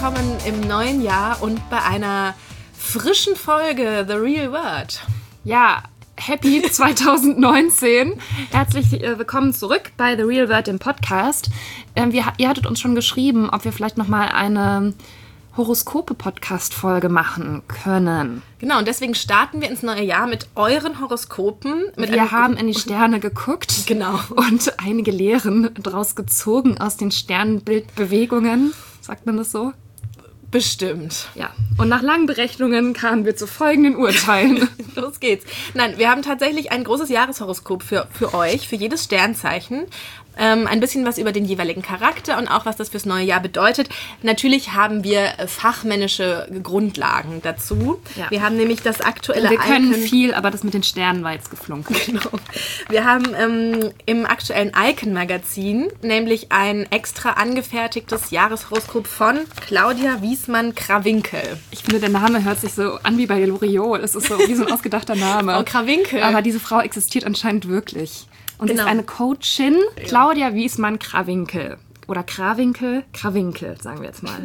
willkommen im neuen Jahr und bei einer frischen Folge The Real Word. Ja, happy 2019. Herzlich willkommen zurück bei The Real Word, dem Podcast. Ihr hattet uns schon geschrieben, ob wir vielleicht nochmal eine Horoskope-Podcast-Folge machen können. Genau, und deswegen starten wir ins neue Jahr mit euren Horoskopen. Wir haben in die Sterne geguckt. Genau. Und einige Lehren draus gezogen aus den Sternbildbewegungen. Sagt man das so? Bestimmt. Ja. Und nach langen Berechnungen kamen wir zu folgenden Urteilen. Los geht's. Nein, wir haben tatsächlich ein großes Jahreshoroskop für euch, für jedes Sternzeichen. Ein bisschen was über den jeweiligen Charakter und auch was das fürs neue Jahr bedeutet. Natürlich haben wir fachmännische Grundlagen dazu. Ja. Wir haben nämlich das aktuelle Wir können viel, aber das mit den Sternen war jetzt geflunkert. Genau. Wir haben im aktuellen Icon-Magazin nämlich ein extra angefertigtes Jahreshoroskop von Claudia Wiesmann-Krawinkel. Ich finde, der Name hört sich so an wie bei Loriot. Es ist so wie so ein ausgedachter Name. Oh, Krawinkel. Aber diese Frau existiert anscheinend wirklich. Und sie ist eine Coachin, Claudia Wiesmann-Krawinkel. Oder Krawinkel, sagen wir jetzt mal.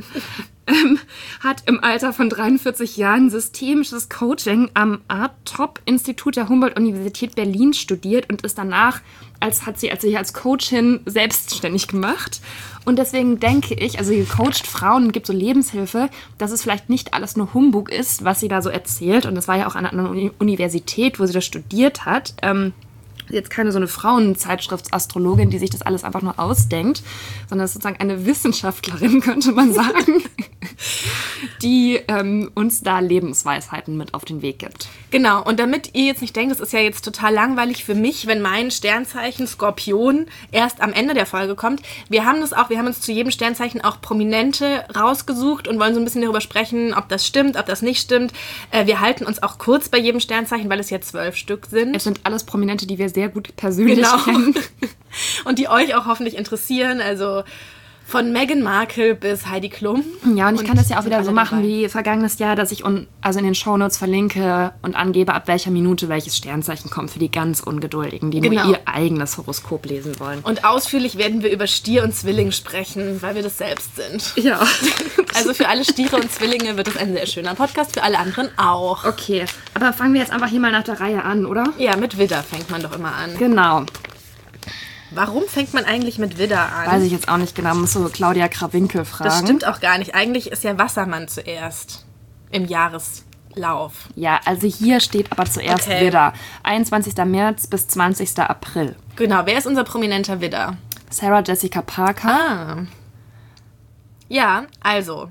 Hat im Alter von 43 Jahren systemisches Coaching am Art-Top-Institut der Humboldt-Universität Berlin studiert und ist danach, hat sie sich als Coachin selbstständig gemacht. Und deswegen denke ich, also sie coacht Frauen und gibt so Lebenshilfe, dass es vielleicht nicht alles nur Humbug ist, was sie da so erzählt. Und das war ja auch an einer Universität, wo sie das studiert hat. Jetzt keine so eine Frauenzeitschriftsastrologin, die sich das alles einfach nur ausdenkt, sondern es ist sozusagen eine Wissenschaftlerin, könnte man sagen, die uns da Lebensweisheiten mit auf den Weg gibt. Genau, und damit ihr jetzt nicht denkt, das ist ja jetzt total langweilig für mich, wenn mein Sternzeichen Skorpion erst am Ende der Folge kommt. Wir haben uns zu jedem Sternzeichen auch Prominente rausgesucht und wollen so ein bisschen darüber sprechen, ob das stimmt, ob das nicht stimmt. Wir halten uns auch kurz bei jedem Sternzeichen, weil es ja 12 Stück sind. Es sind alles Prominente, die wir sehr gut persönlich kennen. Und die euch auch hoffentlich interessieren, also von Meghan Markle bis Heidi Klum. Ja, und ich kann das ja auch wieder so machen wie vergangenes Jahr, dass ich in den Shownotes verlinke und angebe, ab welcher Minute welches Sternzeichen kommt für die ganz Ungeduldigen, die nur ihr eigenes Horoskop lesen wollen. Und ausführlich werden wir über Stier und Zwilling sprechen, weil wir das selbst sind. Ja. Also für alle Stiere und Zwillinge wird es ein sehr schöner Podcast, für alle anderen auch. Okay, aber fangen wir jetzt einfach hier mal nach der Reihe an, oder? Ja, mit Widder fängt man doch immer an. Genau. Warum fängt man eigentlich mit Widder an? Weiß ich jetzt auch nicht genau. Muss so Claudia Krawinkel fragen. Das stimmt auch gar nicht. Eigentlich ist ja Wassermann zuerst im Jahreslauf. Ja, also hier steht aber zuerst Widder. 21. März bis 20. April. Genau, wer ist unser prominenter Widder? Sarah Jessica Parker. Ah. Ja, also.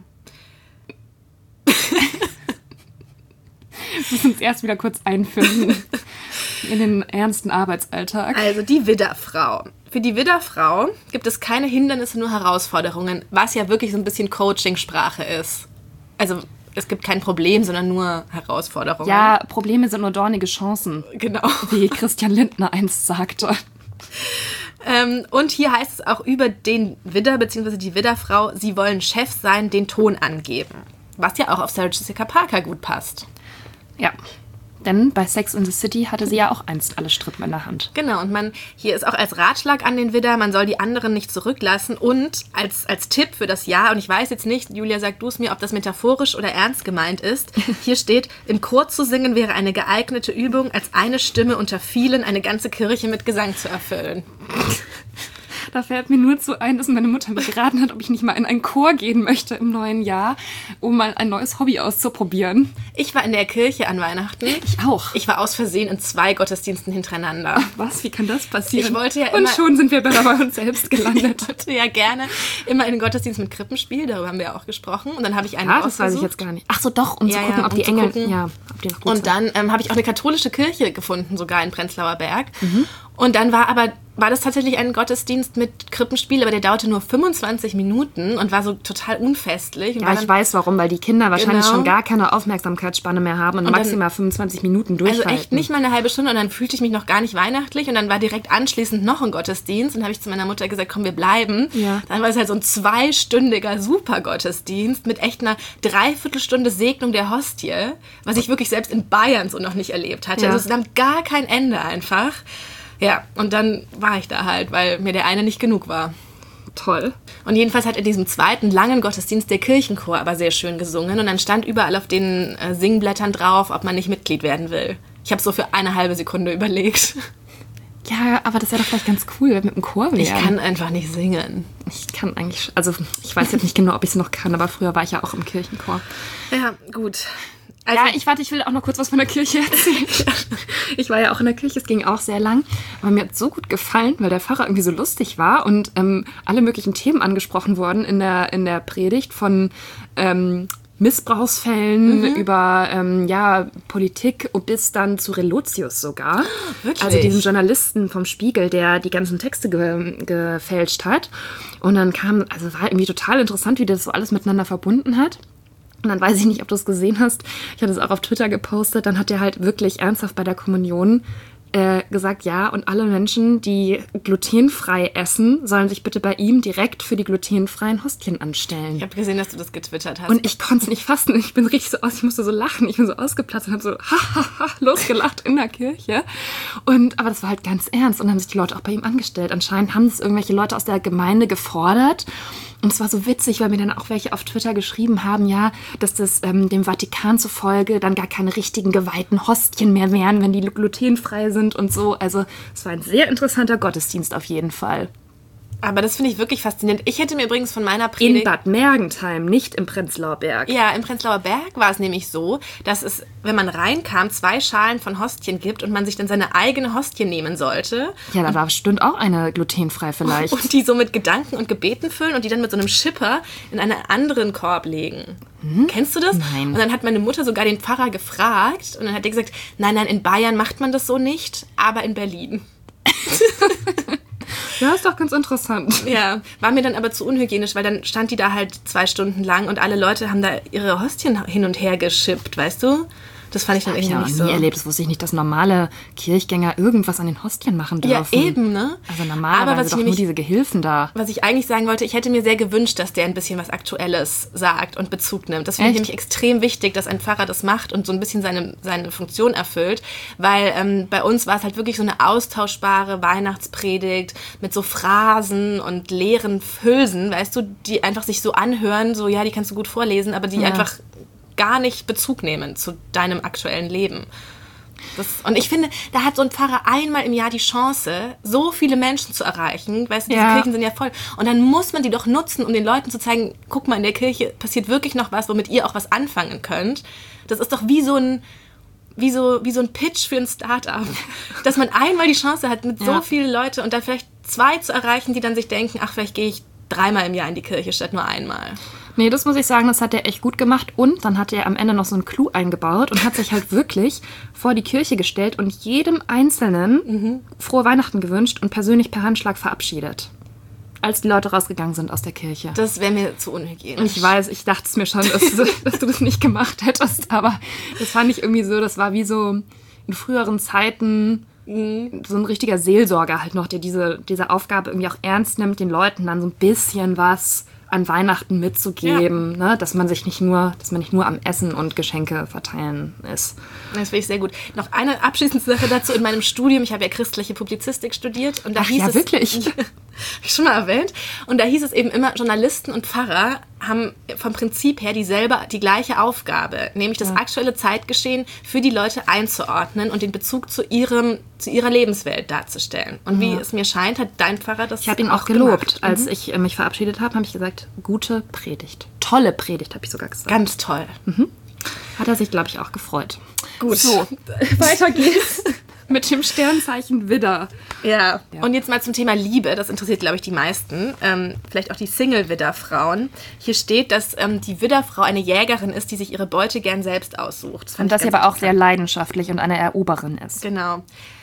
Wir müssen uns erst wieder kurz einfinden in den ernsten Arbeitsalltag. Also die Widderfrau. Für die Widderfrau gibt es keine Hindernisse, nur Herausforderungen, was ja wirklich so ein bisschen Coaching-Sprache ist. Also es gibt kein Problem, sondern nur Herausforderungen. Ja, Probleme sind nur dornige Chancen. Genau. Wie Christian Lindner einst sagte. Und hier heißt es auch über den Widder bzw. die Widderfrau, sie wollen Chef sein, den Ton angeben. Was ja auch auf Sarah Jessica Parker gut passt. Ja, denn bei Sex in the City hatte sie ja auch einst alle Strippen in der Hand. Genau, und hier ist auch als Ratschlag an den Widder, man soll die anderen nicht zurücklassen und als Tipp für das Jahr, und ich weiß jetzt nicht, Julia, sag du es mir, ob das metaphorisch oder ernst gemeint ist, hier steht, im Chor zu singen wäre eine geeignete Übung, als eine Stimme unter vielen eine ganze Kirche mit Gesang zu erfüllen. Da fällt mir nur zu ein, dass meine Mutter mich geraten hat, ob ich nicht mal in einen Chor gehen möchte im neuen Jahr, um mal ein neues Hobby auszuprobieren. Ich war in der Kirche an Weihnachten. Ich auch. Ich war aus Versehen in 2 Gottesdiensten hintereinander. Was? Wie kann das passieren? Ich wollte ja immer... Und schon sind wir bei uns selbst gelandet. Ich wollte ja gerne immer in den Gottesdienst mit Krippenspiel, darüber haben wir ja auch gesprochen. Und dann habe ich einen ausgesucht. Das weiß ich jetzt gar nicht. Ach so, doch, um zu gucken, ob die Engel... Ja, ob die noch gut sind. Und dann habe ich auch eine katholische Kirche gefunden, sogar in Prenzlauer Berg. Mhm. Und dann war das tatsächlich ein Gottesdienst mit Krippenspiel, aber der dauerte nur 25 Minuten und war so total unfestlich. Und ja, ich weiß warum, weil die Kinder wahrscheinlich schon gar keine Aufmerksamkeitsspanne mehr haben und maximal 25 Minuten durchhalten. Also echt nicht mal eine halbe Stunde und dann fühlte ich mich noch gar nicht weihnachtlich und dann war direkt anschließend noch ein Gottesdienst und habe ich zu meiner Mutter gesagt, komm, wir bleiben. Ja. Dann war es halt so ein 2-stündiger Super-Gottesdienst mit echt einer Dreiviertelstunde Segnung der Hostie, was ich wirklich selbst in Bayern so noch nicht erlebt hatte. Ja. Also es nahm gar kein Ende einfach. Ja, und dann war ich da halt, weil mir der eine nicht genug war. toll. Und jedenfalls hat in diesem zweiten langen Gottesdienst der Kirchenchor aber sehr schön gesungen. Und dann stand überall auf den Singblättern drauf, ob man nicht Mitglied werden will. Ich habe so für eine halbe Sekunde überlegt. Ja, aber das wäre doch vielleicht ganz cool mit dem Chor werden. Ich kann einfach nicht singen. Ich kann eigentlich, also ich weiß jetzt nicht genau, ob ich es noch kann, aber früher war ich ja auch im Kirchenchor. Ja, gut. Also, ich will auch noch kurz was von der Kirche erzählen. Ich war ja auch in der Kirche, es ging auch sehr lang. Aber mir hat so gut gefallen, weil der Pfarrer irgendwie so lustig war und alle möglichen Themen angesprochen wurden in der Predigt von Missbrauchsfällen über Politik und bis dann zu Relotius sogar. Wirklich? Also diesem Journalisten vom Spiegel, der die ganzen Texte gefälscht hat. Und dann war irgendwie total interessant, wie das so alles miteinander verbunden hat. Und dann weiß ich nicht, ob du es gesehen hast. Ich hatte es auch auf Twitter gepostet. Dann hat er halt wirklich ernsthaft bei der Kommunion gesagt, ja, und alle Menschen, die glutenfrei essen, sollen sich bitte bei ihm direkt für die glutenfreien Hostien anstellen. Ich habe gesehen, dass du das getwittert hast. Und ich konnte es nicht fassen. Ich bin richtig so ich musste so lachen. Ich bin so ausgeplatzt und habe so losgelacht in der Kirche. Aber das war halt ganz ernst. Und dann haben sich die Leute auch bei ihm angestellt. Anscheinend haben es irgendwelche Leute aus der Gemeinde gefordert. Und es war so witzig, weil mir dann auch welche auf Twitter geschrieben haben, ja, dass das dem Vatikan zufolge dann gar keine richtigen geweihten Hostien mehr wären, wenn die glutenfrei sind und so. Also es war ein sehr interessanter Gottesdienst auf jeden Fall. Aber das finde ich wirklich faszinierend. Ich hätte mir übrigens von meiner Predigt... In Bad Mergentheim, nicht im Prenzlauer Berg. Ja, im Prenzlauer Berg war es nämlich so, dass es, wenn man reinkam, 2 Schalen von Hostien gibt und man sich dann seine eigene Hostie nehmen sollte. Ja, da war bestimmt auch eine glutenfrei vielleicht. Und die so mit Gedanken und Gebeten füllen und die dann mit so einem Schipper in einen anderen Korb legen. Kennst du das? Nein. Und dann hat meine Mutter sogar den Pfarrer gefragt und dann hat der gesagt, nein, in Bayern macht man das so nicht, aber in Berlin. Ja, ist doch ganz interessant. Ja, war mir dann aber zu unhygienisch, weil dann stand die da halt 2 Stunden lang und alle Leute haben da ihre Hostien hin und her geschippt, weißt du? Das fand ich dann irgendwie nicht so. Ich habe nie erlebt, das wusste ich nicht, dass normale Kirchgänger irgendwas an den Hostien machen dürfen. Ja, eben, ne? Also normalerweise doch nur diese Gehilfen da. Was ich eigentlich sagen wollte, ich hätte mir sehr gewünscht, dass der ein bisschen was Aktuelles sagt und Bezug nimmt. Das finde ich nämlich extrem wichtig, dass ein Pfarrer das macht und so ein bisschen seine Funktion erfüllt, weil bei uns war es halt wirklich so eine austauschbare Weihnachtspredigt mit so Phrasen und leeren Hülsen, weißt du, die einfach sich so anhören, so ja, die kannst du gut vorlesen, aber die einfach gar nicht Bezug nehmen zu deinem aktuellen Leben. Und ich finde, da hat so ein Pfarrer einmal im Jahr die Chance, so viele Menschen zu erreichen. Weißt du, diese Kirchen sind ja voll. Und dann muss man die doch nutzen, um den Leuten zu zeigen, guck mal, in der Kirche passiert wirklich noch was, womit ihr auch was anfangen könnt. Das ist doch wie so ein Pitch für ein Start-up. Dass man einmal die Chance hat, mit so vielen Leuten und dann vielleicht 2 zu erreichen, die dann sich denken, ach, vielleicht gehe ich 3-mal im Jahr in die Kirche statt nur einmal. Nee, das muss ich sagen, das hat er echt gut gemacht. Und dann hat er am Ende noch so einen Clou eingebaut und hat sich halt wirklich vor die Kirche gestellt und jedem Einzelnen frohe Weihnachten gewünscht und persönlich per Handschlag verabschiedet. Als die Leute rausgegangen sind aus der Kirche. Das wäre mir zu unhygienisch. Und ich weiß, ich dachte es mir schon, dass du das nicht gemacht hättest. Aber das fand ich irgendwie so, das war wie so in früheren Zeiten so ein richtiger Seelsorger halt noch, der diese Aufgabe irgendwie auch ernst nimmt, den Leuten dann so ein bisschen was an Weihnachten mitzugeben, ne? Dass man nicht nur am Essen und Geschenke verteilen ist. Das finde ich sehr gut. Noch eine abschließende Sache dazu in meinem Studium. Ich habe ja christliche Publizistik studiert. Und da hieß es, wirklich? Habe ich schon mal erwähnt. Und da hieß es eben immer, Journalisten und Pfarrer haben vom Prinzip her die gleiche Aufgabe, nämlich das aktuelle Zeitgeschehen für die Leute einzuordnen und den Bezug zu ihrer Lebenswelt darzustellen. Und wie es mir scheint, hat dein Pfarrer das Ich habe ihn auch gelobt. Als ich mich verabschiedet habe, habe ich gesagt, gute Predigt. Tolle Predigt, habe ich sogar gesagt. Ganz toll. Hat er sich, glaube ich, auch gefreut. Gut. So, weiter geht's. Mit dem Sternzeichen Widder. Ja, und jetzt mal zum Thema Liebe. Das interessiert, glaube ich, die meisten. Vielleicht auch die Single-Widder-Frauen. Hier steht, dass die Widderfrau eine Jägerin ist, die sich ihre Beute gern selbst aussucht. Und dass sie aber auch sehr leidenschaftlich und eine Eroberin ist. Genau.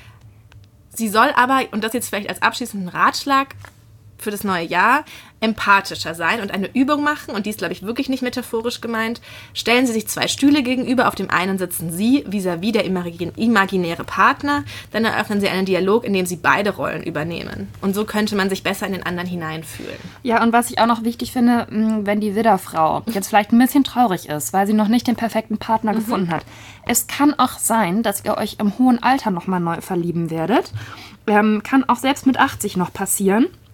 Sie soll aber, und das jetzt vielleicht als abschließenden Ratschlag für das neue Jahr, empathischer sein und eine Übung machen, und die ist, glaube ich, wirklich nicht metaphorisch gemeint. Stellen Sie sich 2 Stühle gegenüber, auf dem einen sitzen Sie vis-à-vis der imaginäre Partner, dann eröffnen Sie einen Dialog, in dem Sie beide Rollen übernehmen. Und so könnte man sich besser in den anderen hineinfühlen. Ja, und was ich auch noch wichtig finde, wenn die Widderfrau jetzt vielleicht ein bisschen traurig ist, weil sie noch nicht den perfekten Partner gefunden hat. Es kann auch sein, dass ihr euch im hohen Alter nochmal neu verlieben werdet. Kann auch selbst mit 80 noch passieren.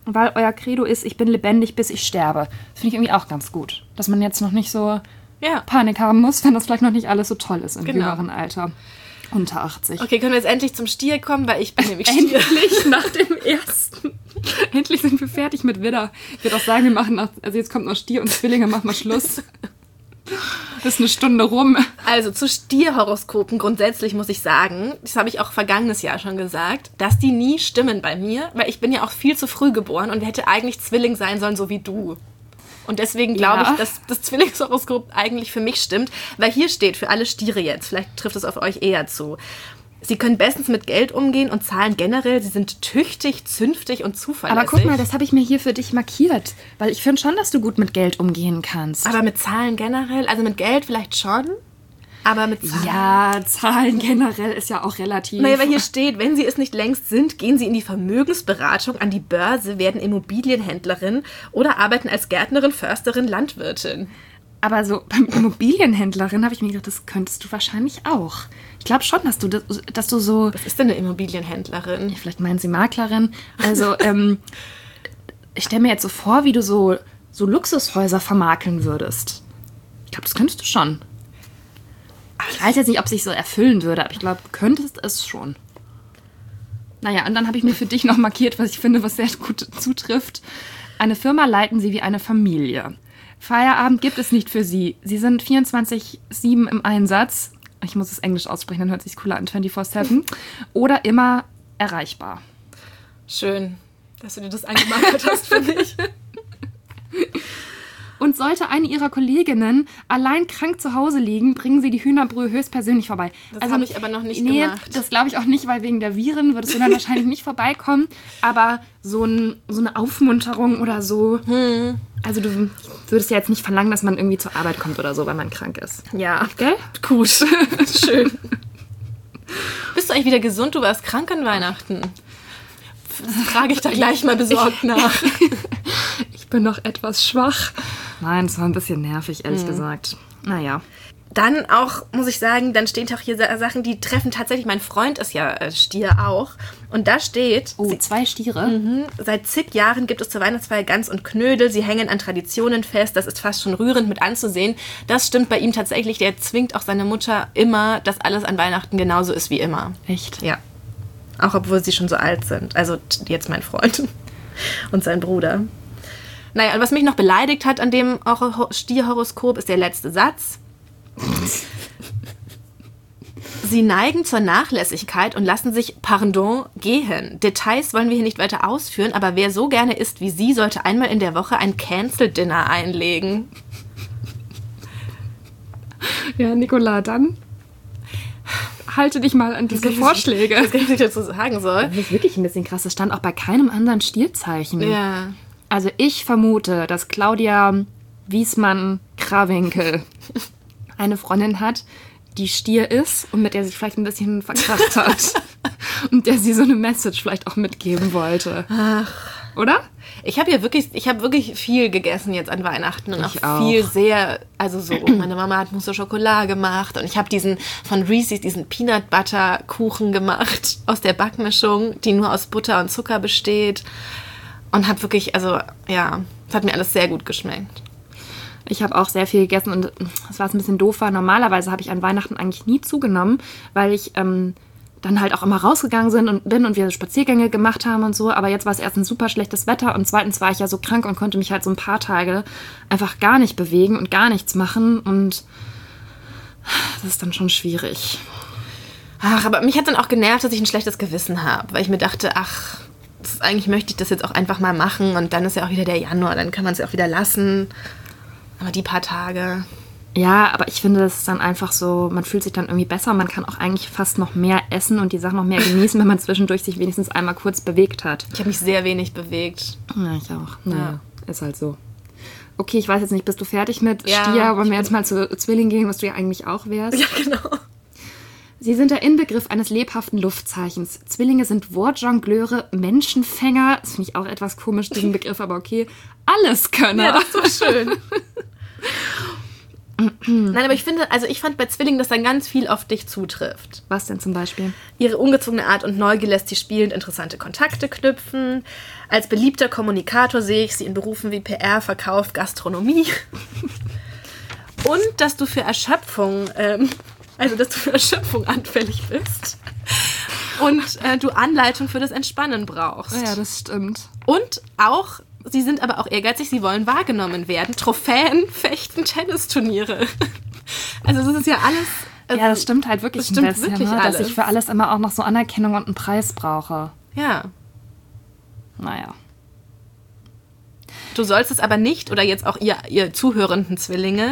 weil euer Credo ist, ich bin lebendig, bis ich sterbe. Das finde ich irgendwie auch ganz gut. Dass man jetzt noch nicht so Panik haben muss, wenn das vielleicht noch nicht alles so toll ist im höheren Alter. Unter 80. Okay, können wir jetzt endlich zum Stier kommen, weil ich bin nämlich Stier. Endlich nach dem ersten. Endlich sind wir fertig mit Widder. Ich würde auch sagen, wir machen also jetzt kommt noch Stier und Zwillinge, machen wir Schluss. Das ist eine Stunde rum. Also zu Stierhoroskopen grundsätzlich muss ich sagen, das habe ich auch vergangenes Jahr schon gesagt, dass die nie stimmen bei mir, weil ich bin ja auch viel zu früh geboren und hätte eigentlich Zwilling sein sollen, so wie du. Und deswegen glaube ich, dass das Zwillingshoroskop eigentlich für mich stimmt, weil hier steht für alle Stiere jetzt, vielleicht trifft es auf euch eher zu. Sie können bestens mit Geld umgehen und zahlen generell. Sie sind tüchtig, zünftig und zuverlässig. Aber guck mal, das habe ich mir hier für dich markiert. Weil ich finde schon, dass du gut mit Geld umgehen kannst. Aber mit Zahlen generell? Also mit Geld vielleicht schon? Aber mit Zahlen? Ja, Zahlen generell ist ja auch relativ. Naja, weil hier steht, wenn Sie es nicht längst sind, gehen Sie in die Vermögensberatung, an die Börse, werden Immobilienhändlerin oder arbeiten als Gärtnerin, Försterin, Landwirtin. Aber so beim Immobilienhändlerin habe ich mir gedacht, das könntest du wahrscheinlich auch. Ich glaube schon, dass du so... Was ist denn eine Immobilienhändlerin? Vielleicht meinen Sie Maklerin. Also, ich stelle mir jetzt so vor, wie du so Luxushäuser vermakeln würdest. Ich glaube, das könntest du schon. Ich weiß jetzt nicht, ob es sich so erfüllen würde, aber ich glaube, du könntest es schon. Naja, und dann habe ich mir für dich noch markiert, was ich finde, was sehr gut zutrifft. Eine Firma leiten Sie wie eine Familie. Feierabend gibt es nicht für Sie. Sie sind 24/7 im Einsatz. Ich muss es Englisch aussprechen, dann hört es sich cooler an, 24/7. Oder immer erreichbar. Schön, dass du dir das angemarkert hast für mich. Und sollte eine ihrer Kolleginnen allein krank zu Hause liegen, bringen sie die Hühnerbrühe höchstpersönlich vorbei. Das habe ich aber noch nicht gemacht. Das glaube ich auch nicht, weil wegen der Viren würdest du dann wahrscheinlich nicht vorbeikommen. Aber so eine Aufmunterung oder so. Also du würdest ja jetzt nicht verlangen, dass man irgendwie zur Arbeit kommt oder so, weil man krank ist. Ja. Gell? Gut. Schön. Bist du eigentlich wieder gesund? Du warst krank an Weihnachten. Das frage ich da gleich mal besorgt nach. Ich bin noch etwas schwach. Nein, es war ein bisschen nervig, ehrlich gesagt. Naja. Dann auch, muss ich sagen, dann stehen auch hier Sachen, die treffen tatsächlich, mein Freund ist ja Stier auch. Und da steht... Oh, 2 Stiere? Seit zig Jahren gibt es zur Weihnachtsfeier Gans und Knödel. Sie hängen an Traditionen fest. Das ist fast schon rührend mit anzusehen. Das stimmt bei ihm tatsächlich. Der zwingt auch seine Mutter immer, dass alles an Weihnachten genauso ist wie immer. Echt? Ja. Auch obwohl sie schon so alt sind. Also jetzt mein Freund und sein Bruder. Naja, und was mich noch beleidigt hat an dem Stierhoroskop ist der letzte Satz. Sie neigen zur Nachlässigkeit und lassen sich, pardon, gehen. Details wollen wir hier nicht weiter ausführen, aber wer so gerne isst wie Sie, sollte einmal in der Woche ein Cancel-Dinner einlegen. Ja, Nicola, dann halte dich mal an diese Vorschläge. Was ich dazu sagen soll. Das ist wirklich ein bisschen krass. Das stand auch bei keinem anderen Stierzeichen. Ja. Also ich vermute, dass Claudia Wiesmann-Krawinkel eine Freundin hat, die Stier ist und mit der sie vielleicht ein bisschen verkracht hat. Und der sie so eine Message vielleicht auch mitgeben wollte. Ach. Oder? Ich habe wirklich viel gegessen jetzt an Weihnachten und Ich auch viel sehr, also so, meine Mama hat Mousse au Chocolat gemacht und ich habe von Reese's diesen Peanut Butter Kuchen gemacht aus der Backmischung, die nur aus Butter und Zucker besteht und habe wirklich, also ja, es hat mir alles sehr gut geschmeckt. Ich habe auch sehr viel gegessen und das war ein bisschen doof. Normalerweise habe ich an Weihnachten eigentlich nie zugenommen, weil ich dann halt auch immer rausgegangen bin und wir Spaziergänge gemacht haben und so. Aber jetzt war es erstens super schlechtes Wetter und zweitens war ich ja so krank und konnte mich halt so ein paar Tage einfach gar nicht bewegen und gar nichts machen. Und das ist dann schon schwierig. Ach, aber mich hat dann auch genervt, dass ich ein schlechtes Gewissen habe, weil ich mir dachte, eigentlich möchte ich das jetzt auch einfach mal machen und dann ist ja auch wieder der Januar, dann kann man es ja auch wieder lassen. Aber die paar Tage... Ja, aber ich finde, das ist dann einfach so, man fühlt sich dann irgendwie besser. Man kann auch eigentlich fast noch mehr essen und die Sachen noch mehr genießen, wenn man zwischendurch sich wenigstens einmal kurz bewegt hat. Ich habe mich sehr wenig bewegt. Ja, ich auch. Naja, ist halt so. Okay, ich weiß jetzt nicht, bist du fertig mit Stier? Wollen wir jetzt mal zu Zwilling gehen, was du ja eigentlich auch wärst? Ja, genau. Sie sind der Inbegriff eines lebhaften Luftzeichens. Zwillinge sind Wortjongleure, Menschenfänger. Das finde ich auch etwas komisch, diesen Begriff, aber okay. Alleskönner. Ja, das ist so schön. Nein, aber ich fand bei Zwillingen, dass dann ganz viel auf dich zutrifft. Was denn zum Beispiel? Ihre ungezwungene Art und Neugier lässt sie spielend interessante Kontakte knüpfen. Als beliebter Kommunikator sehe ich sie in Berufen wie PR, Verkauf, Gastronomie. Und dass du für Erschöpfung anfällig bist. Und du Anleitung für das Entspannen brauchst. Ja, das stimmt. Und auch, sie sind aber auch ehrgeizig, sie wollen wahrgenommen werden. Trophäen, Fechten, Tennisturniere. Also das ist ja alles... Also, ja, das stimmt halt wirklich das stimmt ein bisschen, wirklich ne? alles. Dass ich für alles immer auch noch so Anerkennung und einen Preis brauche. Ja. Naja. Du sollst es aber nicht, oder jetzt auch ihr zuhörenden Zwillinge,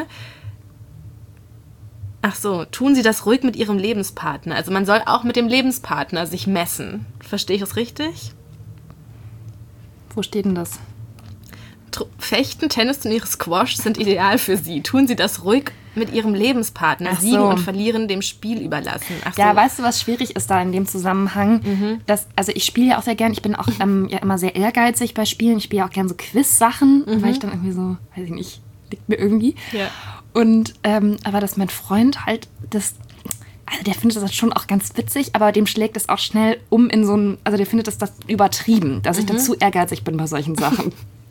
tun sie das ruhig mit ihrem Lebenspartner. Also man soll auch mit dem Lebenspartner sich messen. Verstehe ich das richtig? Wo steht denn das? Fechten, Tennisturniere, Squash sind ideal für sie. Tun sie das ruhig mit ihrem Lebenspartner. Siegen und verlieren dem Spiel überlassen. Ja, weißt du, was schwierig ist da in dem Zusammenhang? Also ich spiele ja auch sehr gern, ich bin auch ja immer sehr ehrgeizig bei Spielen. Ich spiele ja auch gern so Quiz-Sachen, weil ich dann irgendwie so, weiß ich nicht, liegt mir irgendwie. Ja. Und, aber dass mein Freund halt also der findet das schon auch ganz witzig, aber dem schlägt es auch schnell um in so ein, also der findet das übertrieben, dass ich dann zu ehrgeizig bin bei solchen Sachen.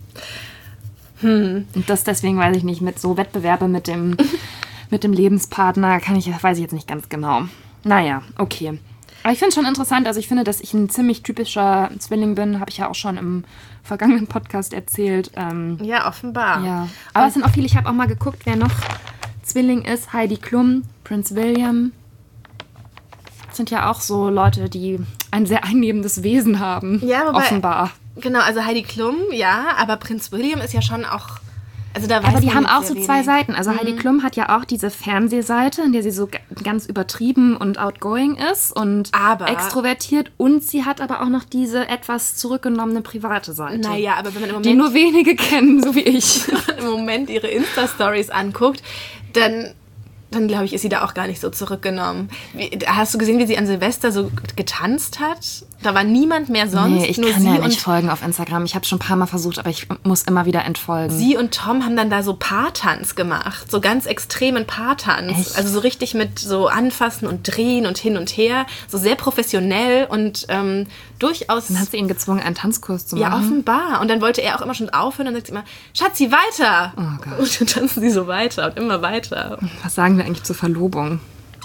Und das deswegen, weiß ich nicht, mit so Wettbewerbe mit dem Lebenspartner weiß ich jetzt nicht ganz genau. Naja, okay. Aber ich finde es schon interessant, also ich finde, dass ich ein ziemlich typischer Zwilling bin, habe ich ja auch schon im vergangenen Podcast erzählt. Ja, offenbar. Ja. Aber es sind auch viele, ich habe auch mal geguckt, wer noch Zwilling ist. Heidi Klum, Prince William. Das sind ja auch so Leute, die ein sehr einnehmendes Wesen haben, ja, offenbar. Genau, also Heidi Klum, ja, aber Prinz William ist ja schon auch... Also da weiß aber die man haben jetzt auch sehr so wenig. zwei Seiten. Also Heidi Klum hat ja auch diese Fernsehseite, in der sie so ganz übertrieben und outgoing ist und extrovertiert. Und sie hat aber auch noch diese etwas zurückgenommene private Seite. Naja, aber wenn man im Moment... Die nur wenige kennen, so wie ich. im Moment ihre Insta-Stories anguckt, dann glaube ich, ist sie da auch gar nicht so zurückgenommen. Hast du gesehen, wie sie an Silvester so getanzt hat? Da war niemand mehr sonst. Nee, ich kann ja nicht folgen auf Instagram. Ich habe schon ein paar Mal versucht, aber ich muss immer wieder entfolgen. Sie und Tom haben dann da so Paartanz gemacht. So ganz extremen Paartanz. Echt? Also so richtig mit so Anfassen und Drehen und hin und her. So sehr professionell und durchaus... Dann hat sie ihn gezwungen, einen Tanzkurs zu machen. Ja, offenbar. Und dann wollte er auch immer schon aufhören. Dann sagt sie immer, Schatzi, weiter. Oh Gott. Und dann tanzen sie so weiter und immer weiter. Was sagen wir eigentlich zur Verlobung?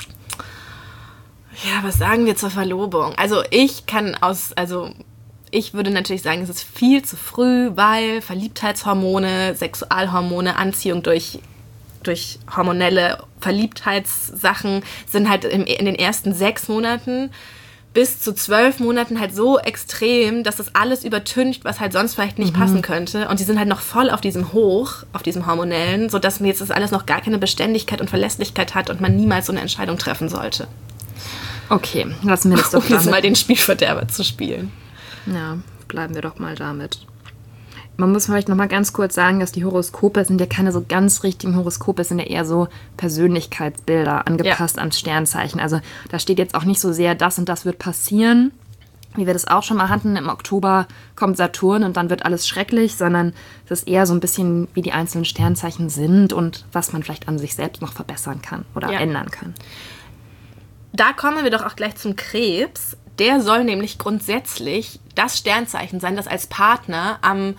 Ja, was sagen wir zur Verlobung? Also ich würde natürlich sagen, es ist viel zu früh, weil Verliebtheitshormone, Sexualhormone, Anziehung durch hormonelle Verliebtheitssachen sind halt in den ersten 6 Monaten bis zu 12 Monaten halt so extrem, dass das alles übertüncht, was halt sonst vielleicht nicht passen könnte. Und die sind halt noch voll auf diesem Hoch, auf diesem hormonellen, sodass jetzt das alles noch gar keine Beständigkeit und Verlässlichkeit hat und man niemals so eine Entscheidung treffen sollte. Okay, lassen wir das doch Um jetzt mal den Spielverderber zu spielen. Ja, bleiben wir doch mal damit. Man muss vielleicht noch mal ganz kurz sagen, dass die Horoskope sind ja keine so ganz richtigen Horoskope, es sind ja eher so Persönlichkeitsbilder, angepasst ans Sternzeichen. Also da steht jetzt auch nicht so sehr, das und das wird passieren, wie wir das auch schon mal hatten. Im Oktober kommt Saturn und dann wird alles schrecklich, sondern es ist eher so ein bisschen, wie die einzelnen Sternzeichen sind und was man vielleicht an sich selbst noch verbessern kann oder ändern kann. Da kommen wir doch auch gleich zum Krebs. Der soll nämlich grundsätzlich das Sternzeichen sein, das als Partner am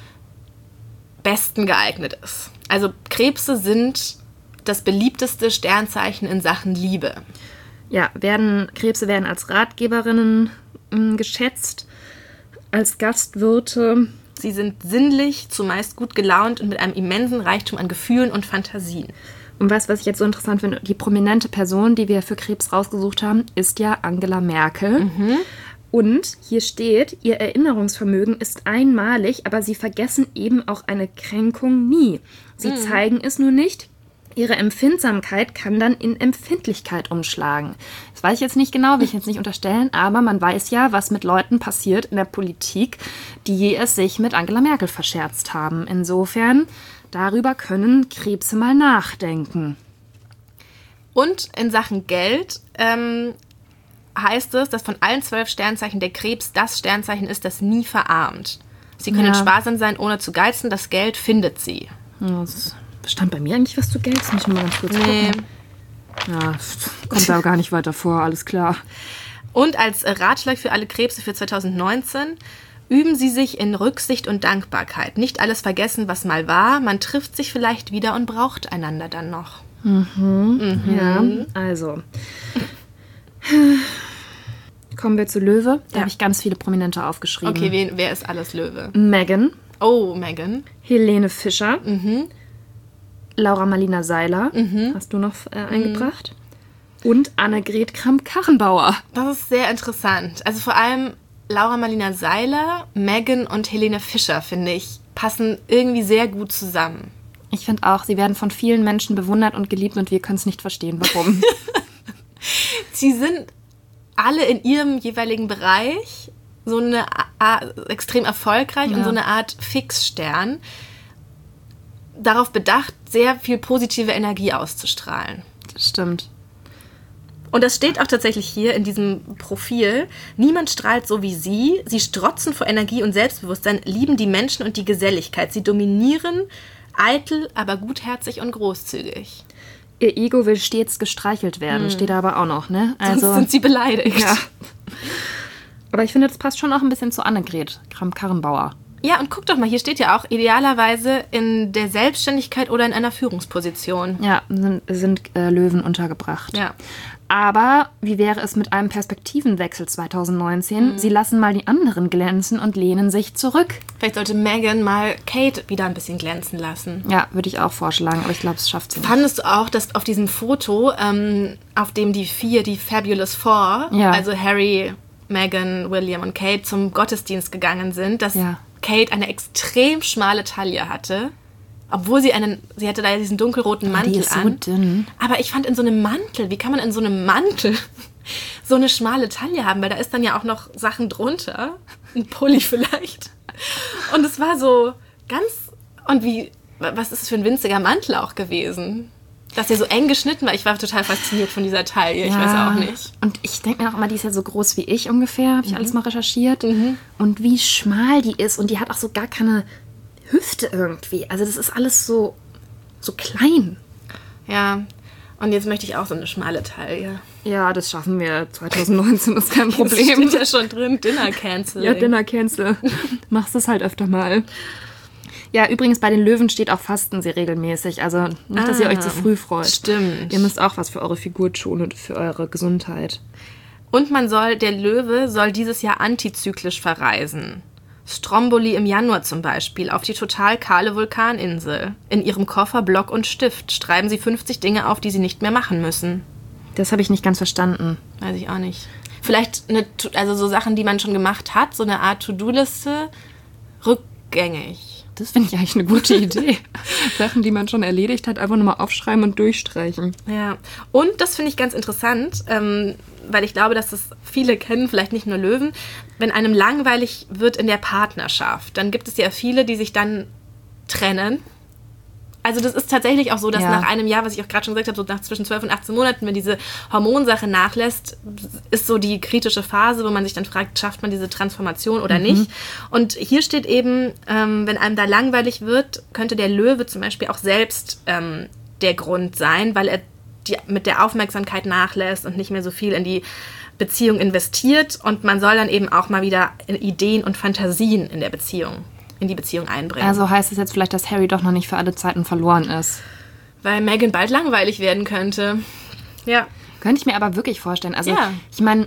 besten geeignet ist. Also Krebse sind das beliebteste Sternzeichen in Sachen Liebe. Ja, Krebse werden als Ratgeberinnen geschätzt, als Gastwirte. Sie sind sinnlich, zumeist gut gelaunt und mit einem immensen Reichtum an Gefühlen und Fantasien. Und was ich jetzt so interessant finde, die prominente Person, die wir für Krebs rausgesucht haben, ist ja Angela Merkel. Und hier steht, ihr Erinnerungsvermögen ist einmalig, aber sie vergessen eben auch eine Kränkung nie. Sie zeigen es nur nicht. Ihre Empfindsamkeit kann dann in Empfindlichkeit umschlagen. Das weiß ich jetzt nicht genau, will ich jetzt nicht unterstellen, aber man weiß ja, was mit Leuten passiert in der Politik, die es sich mit Angela Merkel verscherzt haben. Insofern, darüber können Krebse mal nachdenken. Und in Sachen Geld heißt es, dass von allen 12 Sternzeichen der Krebs das Sternzeichen ist, das nie verarmt. Sie können sparsam sein, ohne zu geizen. Das Geld findet sie. Das Stand bei mir eigentlich was zu Geld? Das muss ich mal ganz kurz gucken. Ja, kommt da gar nicht weiter vor, alles klar. Und als Ratschlag für alle Krebse für 2019: Üben Sie sich in Rücksicht und Dankbarkeit. Nicht alles vergessen, was mal war. Man trifft sich vielleicht wieder und braucht einander dann noch. Ja, also. Kommen wir zu Löwe. Da habe ich ganz viele Prominente aufgeschrieben. Okay, wer ist alles Löwe? Meghan. Oh, Meghan. Helene Fischer. Laura Marlina Seiler. Hast du noch eingebracht. Und Annegret Kramp-Karrenbauer. Das ist sehr interessant. Also vor allem Laura Marlina Seiler, Meghan und Helene Fischer, finde ich, passen irgendwie sehr gut zusammen. Ich finde auch, sie werden von vielen Menschen bewundert und geliebt und wir können es nicht verstehen, warum. Sie sind alle in ihrem jeweiligen Bereich so eine extrem erfolgreich und so eine Art Fixstern, darauf bedacht, sehr viel positive Energie auszustrahlen. Das stimmt. Und das steht auch tatsächlich hier in diesem Profil. Niemand strahlt so wie sie. Sie strotzen vor Energie und Selbstbewusstsein, lieben die Menschen und die Geselligkeit. Sie dominieren, eitel, aber gutherzig und großzügig. Ihr Ego will stets gestreichelt werden, steht da aber auch noch, ne? Also, sonst sind sie beleidigt. Ja. Aber ich finde, das passt schon auch ein bisschen zu Annegret Kramp-Karrenbauer. Ja, und guck doch mal, hier steht ja auch, idealerweise in der Selbstständigkeit oder in einer Führungsposition. Ja, sind Löwen untergebracht. Ja. Aber wie wäre es mit einem Perspektivenwechsel 2019? Sie lassen mal die anderen glänzen und lehnen sich zurück. Vielleicht sollte Meghan mal Kate wieder ein bisschen glänzen lassen. Ja, würde ich auch vorschlagen, aber ich glaube, es schafft sie nicht. Fandest du auch, dass auf diesem Foto, auf dem die Fabulous Four, also Harry, Meghan, William und Kate, zum Gottesdienst gegangen sind, dass Kate eine extrem schmale Taille hatte? Obwohl sie hatte da ja diesen dunkelroten Mantel die ist so dünn. Aber ich fand in so einem Mantel, wie kann man in so einem Mantel so eine schmale Taille haben? Weil da ist dann ja auch noch Sachen drunter. Ein Pulli vielleicht. Und es war so was ist das für ein winziger Mantel auch gewesen? Dass der so eng geschnitten war. Ich war total fasziniert von dieser Taille. Ich weiß auch nicht. Und ich denke mir auch immer, die ist ja so groß wie ich ungefähr. Habe ich alles mal recherchiert. Und wie schmal die ist. Und die hat auch so gar keine Hüfte irgendwie. Also das ist alles so klein. Ja, und jetzt möchte ich auch so eine schmale Taille. Ja, das schaffen wir 2019, das ist kein Problem. Das steht ja schon drin, Dinner Cancel. Ja, Dinner Cancel. Machst es halt öfter mal. Ja, übrigens bei den Löwen steht auch Fasten sehr regelmäßig. Also nicht, dass ihr euch zu früh freut. Stimmt. Ihr müsst auch was für eure Figur tun und für eure Gesundheit. Und der Löwe soll dieses Jahr antizyklisch verreisen. Stromboli im Januar zum Beispiel auf die total kahle Vulkaninsel. In ihrem Koffer Block und Stift schreiben sie 50 Dinge auf, die sie nicht mehr machen müssen. Das habe ich nicht ganz verstanden. Weiß ich auch nicht. Vielleicht so Sachen, die man schon gemacht hat, so eine Art To-Do-Liste, rückgängig. Das finde ich eigentlich eine gute Idee. Sachen, die man schon erledigt hat, einfach nochmal aufschreiben und durchstreichen. Ja, und das finde ich ganz interessant, weil ich glaube, dass das viele kennen, vielleicht nicht nur Löwen. Wenn einem langweilig wird in der Partnerschaft, dann gibt es ja viele, die sich dann trennen. Also das ist tatsächlich auch so, dass nach einem Jahr, was ich auch gerade schon gesagt habe, so nach zwischen 12 und 18 Monaten, wenn diese Hormonsache nachlässt, ist so die kritische Phase, wo man sich dann fragt, schafft man diese Transformation oder nicht. Und hier steht eben, wenn einem da langweilig wird, könnte der Löwe zum Beispiel auch selbst der Grund sein, weil er mit der Aufmerksamkeit nachlässt und nicht mehr so viel in die Beziehung investiert. Und man soll dann eben auch mal wieder Ideen und Fantasien in die Beziehung einbringen. Also heißt es jetzt vielleicht, dass Harry doch noch nicht für alle Zeiten verloren ist? Weil Meghan bald langweilig werden könnte. Ja. Könnte ich mir aber wirklich vorstellen. Also ich meine,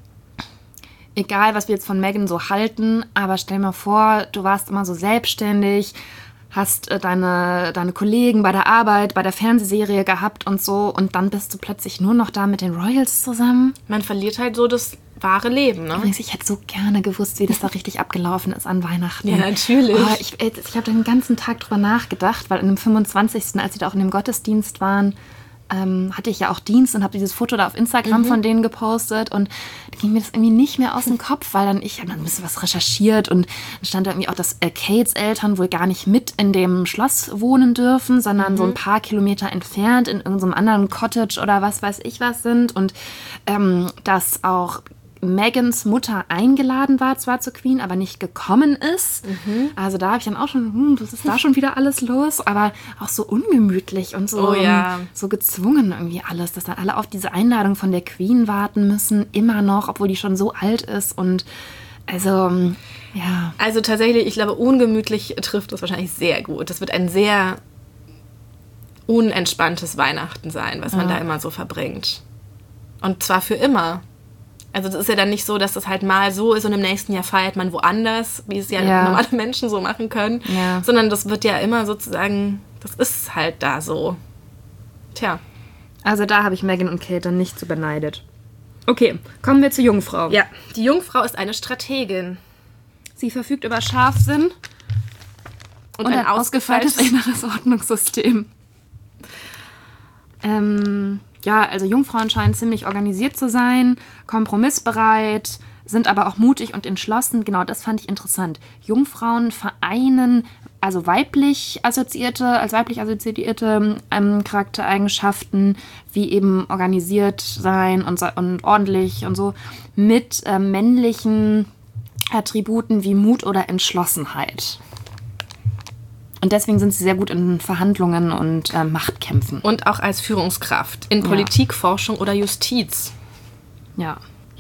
egal was wir jetzt von Meghan so halten, aber stell mir vor, du warst immer so selbstständig, hast deine Kollegen bei der Arbeit, bei der Fernsehserie gehabt und so und dann bist du plötzlich nur noch da mit den Royals zusammen. Man verliert halt so das wahre Leben, ne? Übrigens, ich hätte so gerne gewusst, wie das da richtig abgelaufen ist an Weihnachten. Ja, natürlich. Oh, ich habe den ganzen Tag drüber nachgedacht, weil an dem 25., als sie da auch in dem Gottesdienst waren, hatte ich ja auch Dienst und habe dieses Foto da auf Instagram von denen gepostet und da ging mir das irgendwie nicht mehr aus dem Kopf, weil ich habe dann ein bisschen was recherchiert und dann stand da irgendwie auch, dass Kates Eltern wohl gar nicht mit in dem Schloss wohnen dürfen, sondern so ein paar Kilometer entfernt in irgendeinem anderen Cottage oder was weiß ich was sind und dass auch Megans Mutter eingeladen war zwar zur Queen, aber nicht gekommen ist. Also da habe ich dann auch schon, was ist da schon wieder alles los? Aber auch so ungemütlich und so, so gezwungen irgendwie alles, dass dann alle auf diese Einladung von der Queen warten müssen, immer noch, obwohl die schon so alt ist. Und also, ja. Also tatsächlich, ich glaube, ungemütlich trifft das wahrscheinlich sehr gut. Das wird ein sehr unentspanntes Weihnachten sein, was man da immer so verbringt. Und zwar für immer. Also das ist ja dann nicht so, dass das halt mal so ist und im nächsten Jahr feiert man woanders, wie es ja normale Menschen so machen können. Ja. Sondern das wird ja immer sozusagen, das ist halt da so. Tja. Also da habe ich Meghan und Kate dann nicht so beneidet. Okay, kommen wir zur Jungfrau. Ja, die Jungfrau ist eine Strategin. Sie verfügt über Scharfsinn und ein ausgefeiltes inneres Ordnungssystem. Ja, also Jungfrauen scheinen ziemlich organisiert zu sein, kompromissbereit, sind aber auch mutig und entschlossen. Genau, das fand ich interessant. Jungfrauen vereinen als weiblich assoziierte Charaktereigenschaften, wie eben organisiert sein und ordentlich und so, mit männlichen Attributen wie Mut oder Entschlossenheit. Und deswegen sind sie sehr gut in Verhandlungen und Machtkämpfen. Und auch als Führungskraft in Politik, Forschung oder Justiz. Ja.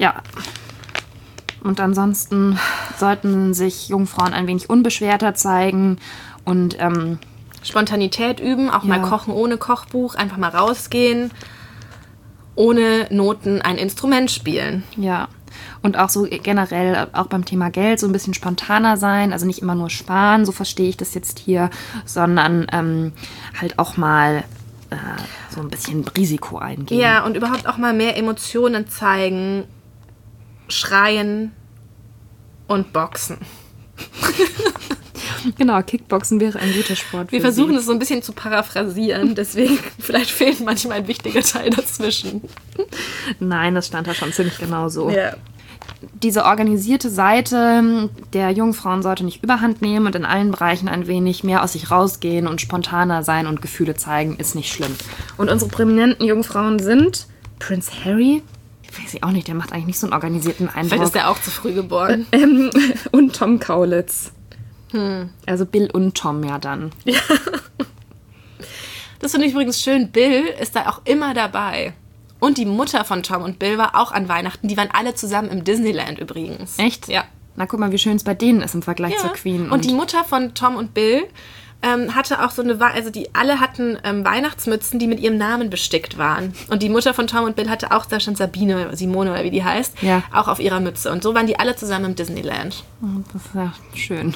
Und ansonsten sollten sich Jungfrauen ein wenig unbeschwerter zeigen und Spontanität üben, auch mal kochen ohne Kochbuch, einfach mal rausgehen, ohne Noten ein Instrument spielen. Ja. Und auch so generell, auch beim Thema Geld, so ein bisschen spontaner sein. Also nicht immer nur sparen, so verstehe ich das jetzt hier, sondern halt auch mal so ein bisschen Risiko eingehen. Ja, und überhaupt auch mal mehr Emotionen zeigen, schreien und boxen. Genau, Kickboxen wäre ein guter Sport. Wir versuchen es so ein bisschen zu paraphrasieren, deswegen vielleicht fehlt manchmal ein wichtiger Teil dazwischen. Nein, das stand da schon ziemlich genau so. Ja. Diese organisierte Seite der Jungfrauen sollte nicht überhand nehmen und in allen Bereichen ein wenig mehr aus sich rausgehen und spontaner sein und Gefühle zeigen, ist nicht schlimm. Und unsere prominenten Jungfrauen sind Prince Harry, weiß ich auch nicht, der macht eigentlich nicht so einen organisierten Eindruck. Vielleicht ist der auch zu früh geboren. Und Tom Kaulitz. Also Bill und Tom ja dann. Ja. Das finde ich übrigens schön. Bill ist da auch immer dabei. Und die Mutter von Tom und Bill war auch an Weihnachten. Die waren alle zusammen im Disneyland übrigens. Echt? Ja. Na, guck mal, wie schön es bei denen ist im Vergleich zur Queen. Und die Mutter von Tom und Bill hatte auch so eine, also die alle hatten Weihnachtsmützen, die mit ihrem Namen bestickt waren. Und die Mutter von Tom und Bill hatte auch, da stand Sabine, Simone oder wie die heißt, auch auf ihrer Mütze. Und so waren die alle zusammen im Disneyland. Das ist ja schön.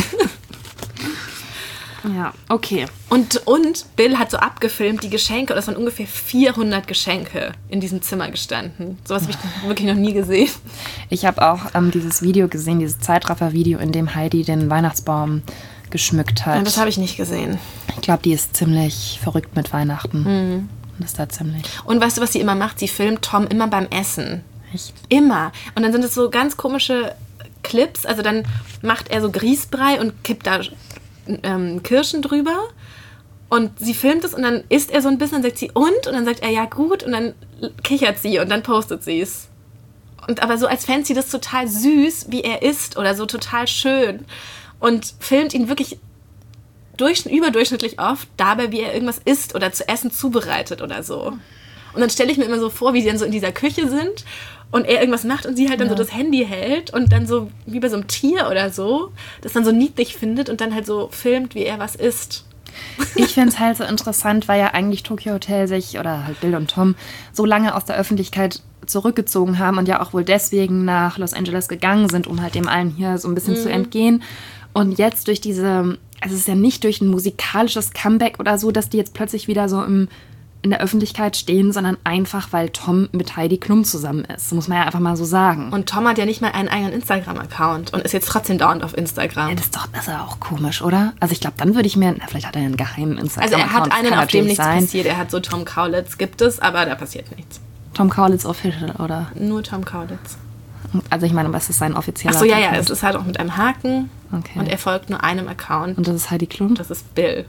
Ja, okay. Und Bill hat so abgefilmt die Geschenke. Und das waren ungefähr 400 Geschenke in diesem Zimmer gestanden. Sowas habe ich wirklich noch nie gesehen. Ich habe auch dieses Video gesehen, dieses Zeitraffer-Video, in dem Heidi den Weihnachtsbaum geschmückt hat. Ja, das habe ich nicht gesehen. Ich glaube, die ist ziemlich verrückt mit Weihnachten. Und ist da ziemlich. Und weißt du, was sie immer macht? Sie filmt Tom immer beim Essen. Echt? Immer. Und dann sind es so ganz komische Clips. Also dann macht er so Grießbrei und kippt da Kirschen drüber. Und sie filmt es und dann isst er so ein bisschen und sagt sie und dann sagt er ja gut und dann kichert sie und dann postet sie es. Und aber so als fände sie das total süß, wie er isst oder so total schön. Und filmt ihn wirklich überdurchschnittlich oft dabei, wie er irgendwas isst oder zu essen zubereitet oder so. Und dann stelle ich mir immer so vor, wie sie dann so in dieser Küche sind und er irgendwas macht und sie halt dann so das Handy hält und dann so wie bei so einem Tier oder so, das dann so niedlich findet und dann halt so filmt, wie er was isst. Ich finde es halt so interessant, weil ja eigentlich Tokyo Hotel sich, oder halt Bill und Tom, so lange aus der Öffentlichkeit zurückgezogen haben und ja auch wohl deswegen nach Los Angeles gegangen sind, um halt dem allen hier so ein bisschen zu entgehen. Und jetzt durch also es ist ja nicht durch ein musikalisches Comeback oder so, dass die jetzt plötzlich wieder so in der Öffentlichkeit stehen, sondern einfach, weil Tom mit Heidi Klum zusammen ist. Das muss man ja einfach mal so sagen. Und Tom hat ja nicht mal einen eigenen Instagram-Account und ist jetzt trotzdem dauernd auf Instagram. Ja, das ist aber auch komisch, oder? Also ich glaube, dann würde ich mir, vielleicht hat er einen geheimen Instagram-Account. Also er hat einen, auf dem nichts passiert. Er hat so Tom Kaulitz, gibt es, aber da passiert nichts. Tom Kaulitz Official, oder? Nur Tom Kaulitz. Also ich meine, was ist sein offizieller Achso, ja, es ist halt auch mit einem Haken. Okay. Und er folgt nur einem Account. Und das ist Heidi Klum? Das ist Bill.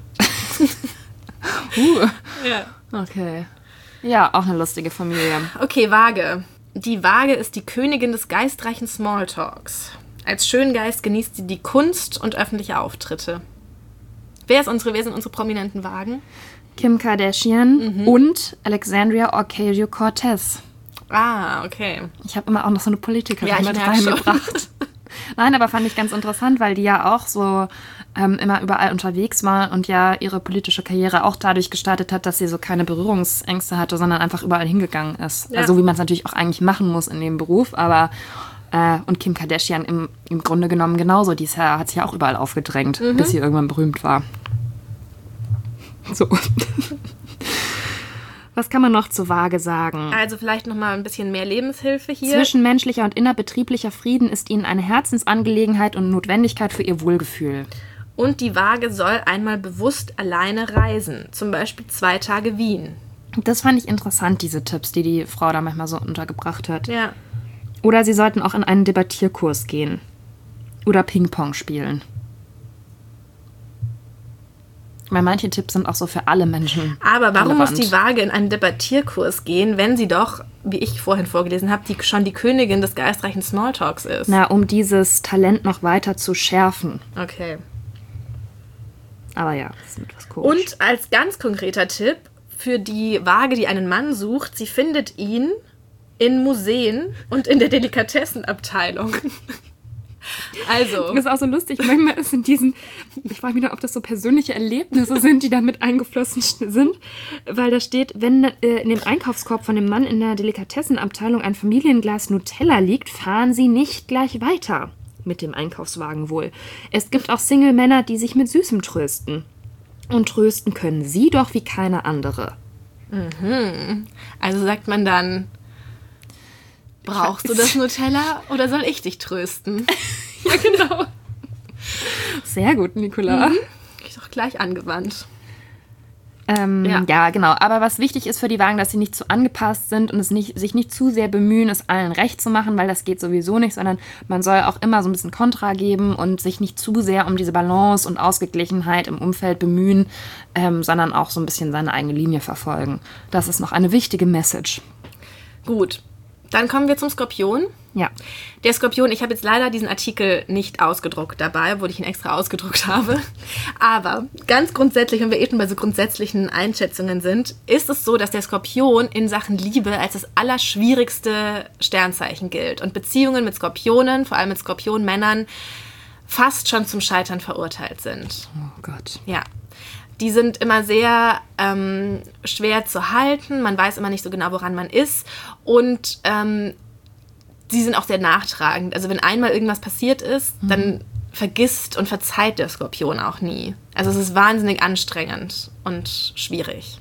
Ja. Okay. Ja, auch eine lustige Familie. Okay, Waage. Die Waage ist die Königin des geistreichen Smalltalks. Als Schöngeist genießt sie die Kunst und öffentliche Auftritte. Wer sind unsere prominenten Wagen? Kim Kardashian und Alexandria Ocasio-Cortez. Ah, okay. Ich habe immer auch noch so eine Politikerin mit merke schon. reingebracht. Nein, aber fand ich ganz interessant, weil die ja auch so immer überall unterwegs war und ja ihre politische Karriere auch dadurch gestartet hat, dass sie so keine Berührungsängste hatte, sondern einfach überall hingegangen ist. Ja. Also wie man es natürlich auch eigentlich machen muss in dem Beruf, aber und Kim Kardashian im Grunde genommen genauso. Die hat sich ja auch überall aufgedrängt, bis sie irgendwann berühmt war. So. Was kann man noch zur Waage sagen? Also vielleicht nochmal ein bisschen mehr Lebenshilfe hier. Zwischenmenschlicher und innerbetrieblicher Frieden ist ihnen eine Herzensangelegenheit und Notwendigkeit für ihr Wohlgefühl. Und die Waage soll einmal bewusst alleine reisen. Zum Beispiel 2 Tage Wien. Das fand ich interessant, diese Tipps, die die Frau da manchmal so untergebracht hat. Ja. Oder sie sollten auch in einen Debattierkurs gehen. Oder Ping-Pong spielen. Weil manche Tipps sind auch so für alle Menschen Aber warum relevant. muss die Waage in einen Debattierkurs gehen, wenn sie doch, wie ich vorhin vorgelesen habe, schon die Königin des geistreichen Smalltalks ist? Na, um dieses Talent noch weiter zu schärfen. Okay. Aber ja, das ist etwas komisch. Und als ganz konkreter Tipp für die Waage, die einen Mann sucht, sie findet ihn in Museen und in der Delikatessenabteilung. Also. Das ist auch so lustig. Manchmal ist ich frage mich noch, ob das so persönliche Erlebnisse sind, die da mit eingeflossen sind. Weil da steht, wenn in dem Einkaufskorb von dem Mann in der Delikatessenabteilung ein Familienglas Nutella liegt, fahren Sie nicht gleich weiter. Mit dem Einkaufswagen wohl. Es gibt auch Single-Männer, die sich mit Süßem trösten. Und trösten können sie doch wie keine andere. Also sagt man dann, brauchst du das Nutella oder soll ich dich trösten? Ja, genau. Sehr gut, Nicola. Ich doch gleich angewandt. Ja, genau. Aber was wichtig ist für die Wagen, dass sie nicht zu angepasst sind und sich nicht zu sehr bemühen, es allen recht zu machen, weil das geht sowieso nicht, sondern man soll auch immer so ein bisschen Kontra geben und sich nicht zu sehr um diese Balance und Ausgeglichenheit im Umfeld bemühen, sondern auch so ein bisschen seine eigene Linie verfolgen. Das ist noch eine wichtige Message. Gut, dann kommen wir zum Skorpion. Ja. Der Skorpion, ich habe jetzt leider diesen Artikel nicht ausgedruckt dabei, obwohl ich ihn extra ausgedruckt habe. Aber ganz grundsätzlich, wenn wir eben bei so grundsätzlichen Einschätzungen sind, ist es so, dass der Skorpion in Sachen Liebe als das allerschwierigste Sternzeichen gilt. Und Beziehungen mit Skorpionen, vor allem mit Skorpionmännern, fast schon zum Scheitern verurteilt sind. Oh Gott. Ja. Die sind immer sehr schwer zu halten. Man weiß immer nicht so genau, woran man ist. Und sie sind auch sehr nachtragend. Also wenn einmal irgendwas passiert ist, dann vergisst und verzeiht der Skorpion auch nie. Also es ist wahnsinnig anstrengend und schwierig.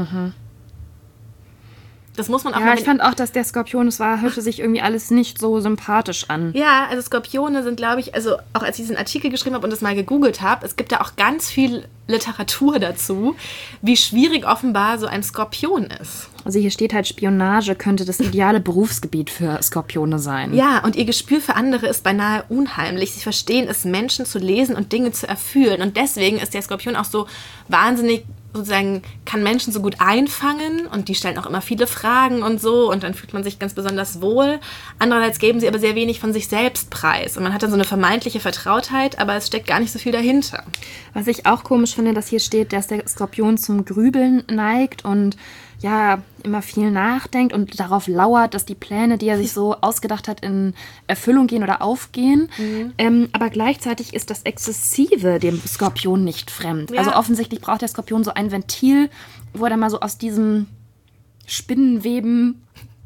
Das muss man auch Ja, ich fand auch, dass der Skorpion, hörte sich irgendwie alles nicht so sympathisch an. Ja, also Skorpione sind, glaube ich, also auch als ich diesen Artikel geschrieben habe und das mal gegoogelt habe, es gibt da auch ganz viel Literatur dazu, wie schwierig offenbar so ein Skorpion ist. Also hier steht halt, Spionage könnte das ideale Berufsgebiet für Skorpione sein. Ja, und ihr Gespür für andere ist beinahe unheimlich. Sie verstehen es, Menschen zu lesen und Dinge zu erfühlen. Und deswegen ist der Skorpion auch so wahnsinnig, sozusagen, kann Menschen so gut einfangen und die stellen auch immer viele Fragen und so und dann fühlt man sich ganz besonders wohl. Andererseits geben sie aber sehr wenig von sich selbst preis und man hat dann so eine vermeintliche Vertrautheit, aber es steckt gar nicht so viel dahinter. Was ich auch komisch finde, dass hier steht, dass der Skorpion zum Grübeln neigt und ja, immer viel nachdenkt und darauf lauert, dass die Pläne, die er sich so ausgedacht hat, in Erfüllung gehen oder aufgehen. Aber gleichzeitig ist das Exzessive dem Skorpion nicht fremd. Ja. Also offensichtlich braucht der Skorpion so ein Ventil, wo er dann mal so aus diesem Spinnenweben,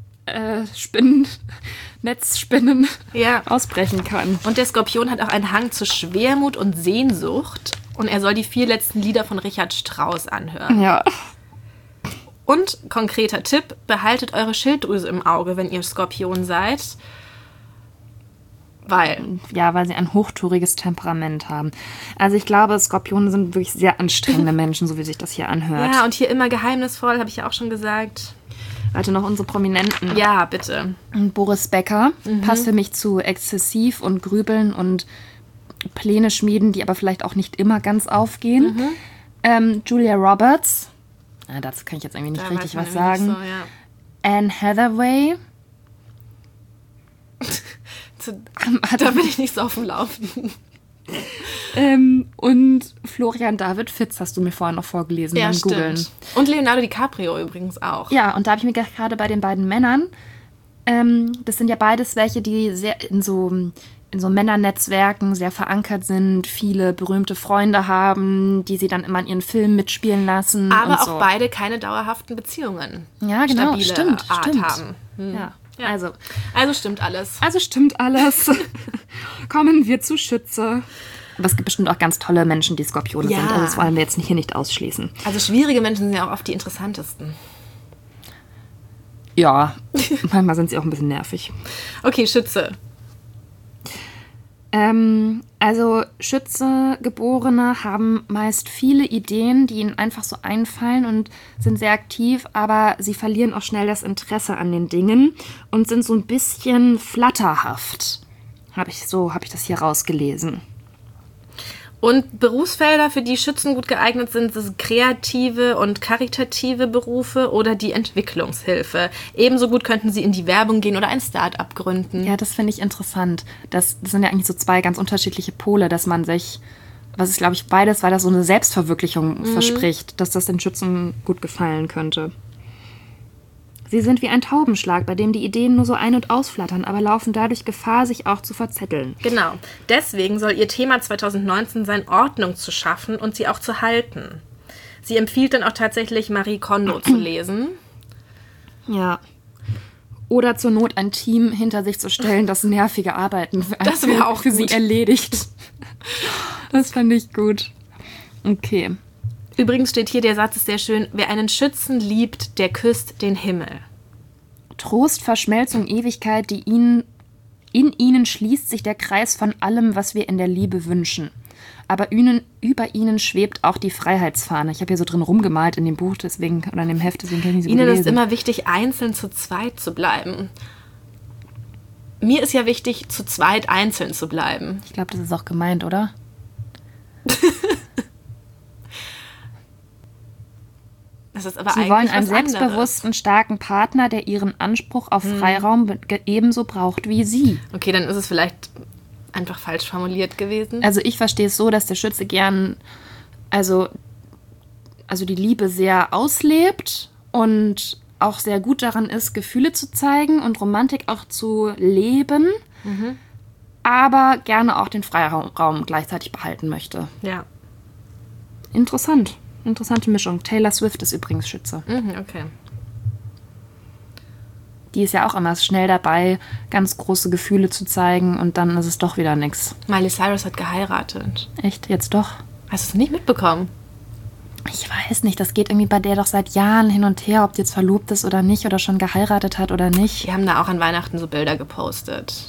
Netzspinnen ausbrechen kann. Und der Skorpion hat auch einen Hang zu Schwermut und Sehnsucht und er soll die 4 letzten Lieder von Richard Strauss anhören. Ja. Und konkreter Tipp, behaltet eure Schilddrüse im Auge, wenn ihr Skorpion seid. Weil sie ein hochtouriges Temperament haben. Also ich glaube, Skorpione sind wirklich sehr anstrengende Menschen, so wie sich das hier anhört. Ja, und hier immer geheimnisvoll, habe ich ja auch schon gesagt. Warte, noch unsere Prominenten. Ja, bitte. Boris Becker passt für mich zu exzessiv und grübeln und Pläne schmieden, die aber vielleicht auch nicht immer ganz aufgehen. Julia Roberts. Dazu kann ich jetzt irgendwie nicht richtig was sagen. So, ja. Anne Hathaway. Da bin ich nicht so auf dem Laufenden. Und Florian David Fitz hast du mir vorhin noch vorgelesen beim Googlen. Und Leonardo DiCaprio übrigens auch. Ja, und da habe ich mir gerade bei den beiden Männern, das sind ja beides welche, die sehr in so Männernetzwerken sehr verankert sind, viele berühmte Freunde haben, die sie dann immer in ihren Filmen mitspielen lassen. Aber und auch so. beide keine dauerhaften Beziehungen. Ja, genau, stabile stimmt. Haben. Ja. Ja. Also stimmt alles. Kommen wir zu Schütze. Aber es gibt bestimmt auch ganz tolle Menschen, die Skorpione sind. Also das wollen wir jetzt hier nicht ausschließen. Also schwierige Menschen sind ja auch oft die interessantesten. Ja, manchmal sind sie auch ein bisschen nervig. Okay, Schütze. Also Schütze-Geborene haben meist viele Ideen, die ihnen einfach so einfallen und sind sehr aktiv, aber sie verlieren auch schnell das Interesse an den Dingen und sind so ein bisschen flatterhaft. Habe ich das hier rausgelesen. Und Berufsfelder, für die Schützen gut geeignet sind, sind kreative und karitative Berufe oder die Entwicklungshilfe. Ebenso gut könnten sie in die Werbung gehen oder ein Start-up gründen. Ja, das finde ich interessant. Das sind ja eigentlich so zwei ganz unterschiedliche Pole, dass man sich, was ist, glaube ich, beides, weil das so eine Selbstverwirklichung verspricht, dass das den Schützen gut gefallen könnte. Sie sind wie ein Taubenschlag, bei dem die Ideen nur so ein- und ausflattern, aber laufen dadurch Gefahr, sich auch zu verzetteln. Genau. Deswegen soll ihr Thema 2019 sein, Ordnung zu schaffen und sie auch zu halten. Sie empfiehlt dann auch tatsächlich, Marie Kondo zu lesen. Ja. Oder zur Not ein Team hinter sich zu stellen, das nervige Arbeiten Das wäre auch für gut. sie erledigt. Das fand ich gut. Okay. Übrigens steht hier, der Satz ist sehr schön, wer einen Schützen liebt, der küsst den Himmel. Trost, Verschmelzung, Ewigkeit, in ihnen schließt sich der Kreis von allem, was wir in der Liebe wünschen. Aber über ihnen schwebt auch die Freiheitsfahne. Ich habe hier so drin rumgemalt in dem Buch, deswegen, oder in dem Heft, deswegen kann ich nicht so gut Ihnen lesen. ist immer wichtig, einzeln zu zweit zu bleiben. Mir ist ja wichtig, zu zweit einzeln zu bleiben. Ich glaube, das ist auch gemeint, oder? Das ist aber Sie wollen einen selbstbewussten, starken Partner, der ihren Anspruch auf Freiraum ebenso braucht wie sie. Okay, dann ist es vielleicht einfach falsch formuliert gewesen. Also ich verstehe es so, dass der Schütze gern, also die Liebe sehr auslebt und auch sehr gut daran ist, Gefühle zu zeigen und Romantik auch zu leben, aber gerne auch den Freiraum gleichzeitig behalten möchte. Ja. Interessante Mischung. Taylor Swift ist übrigens Schütze. Okay. Die ist ja auch immer schnell dabei, ganz große Gefühle zu zeigen und dann ist es doch wieder nix. Miley Cyrus hat geheiratet. Echt? Jetzt doch? Hast du es nicht mitbekommen? Ich weiß nicht, das geht irgendwie bei der doch seit Jahren hin und her, ob die jetzt verlobt ist oder nicht oder schon geheiratet hat oder nicht. Die haben da auch an Weihnachten so Bilder gepostet.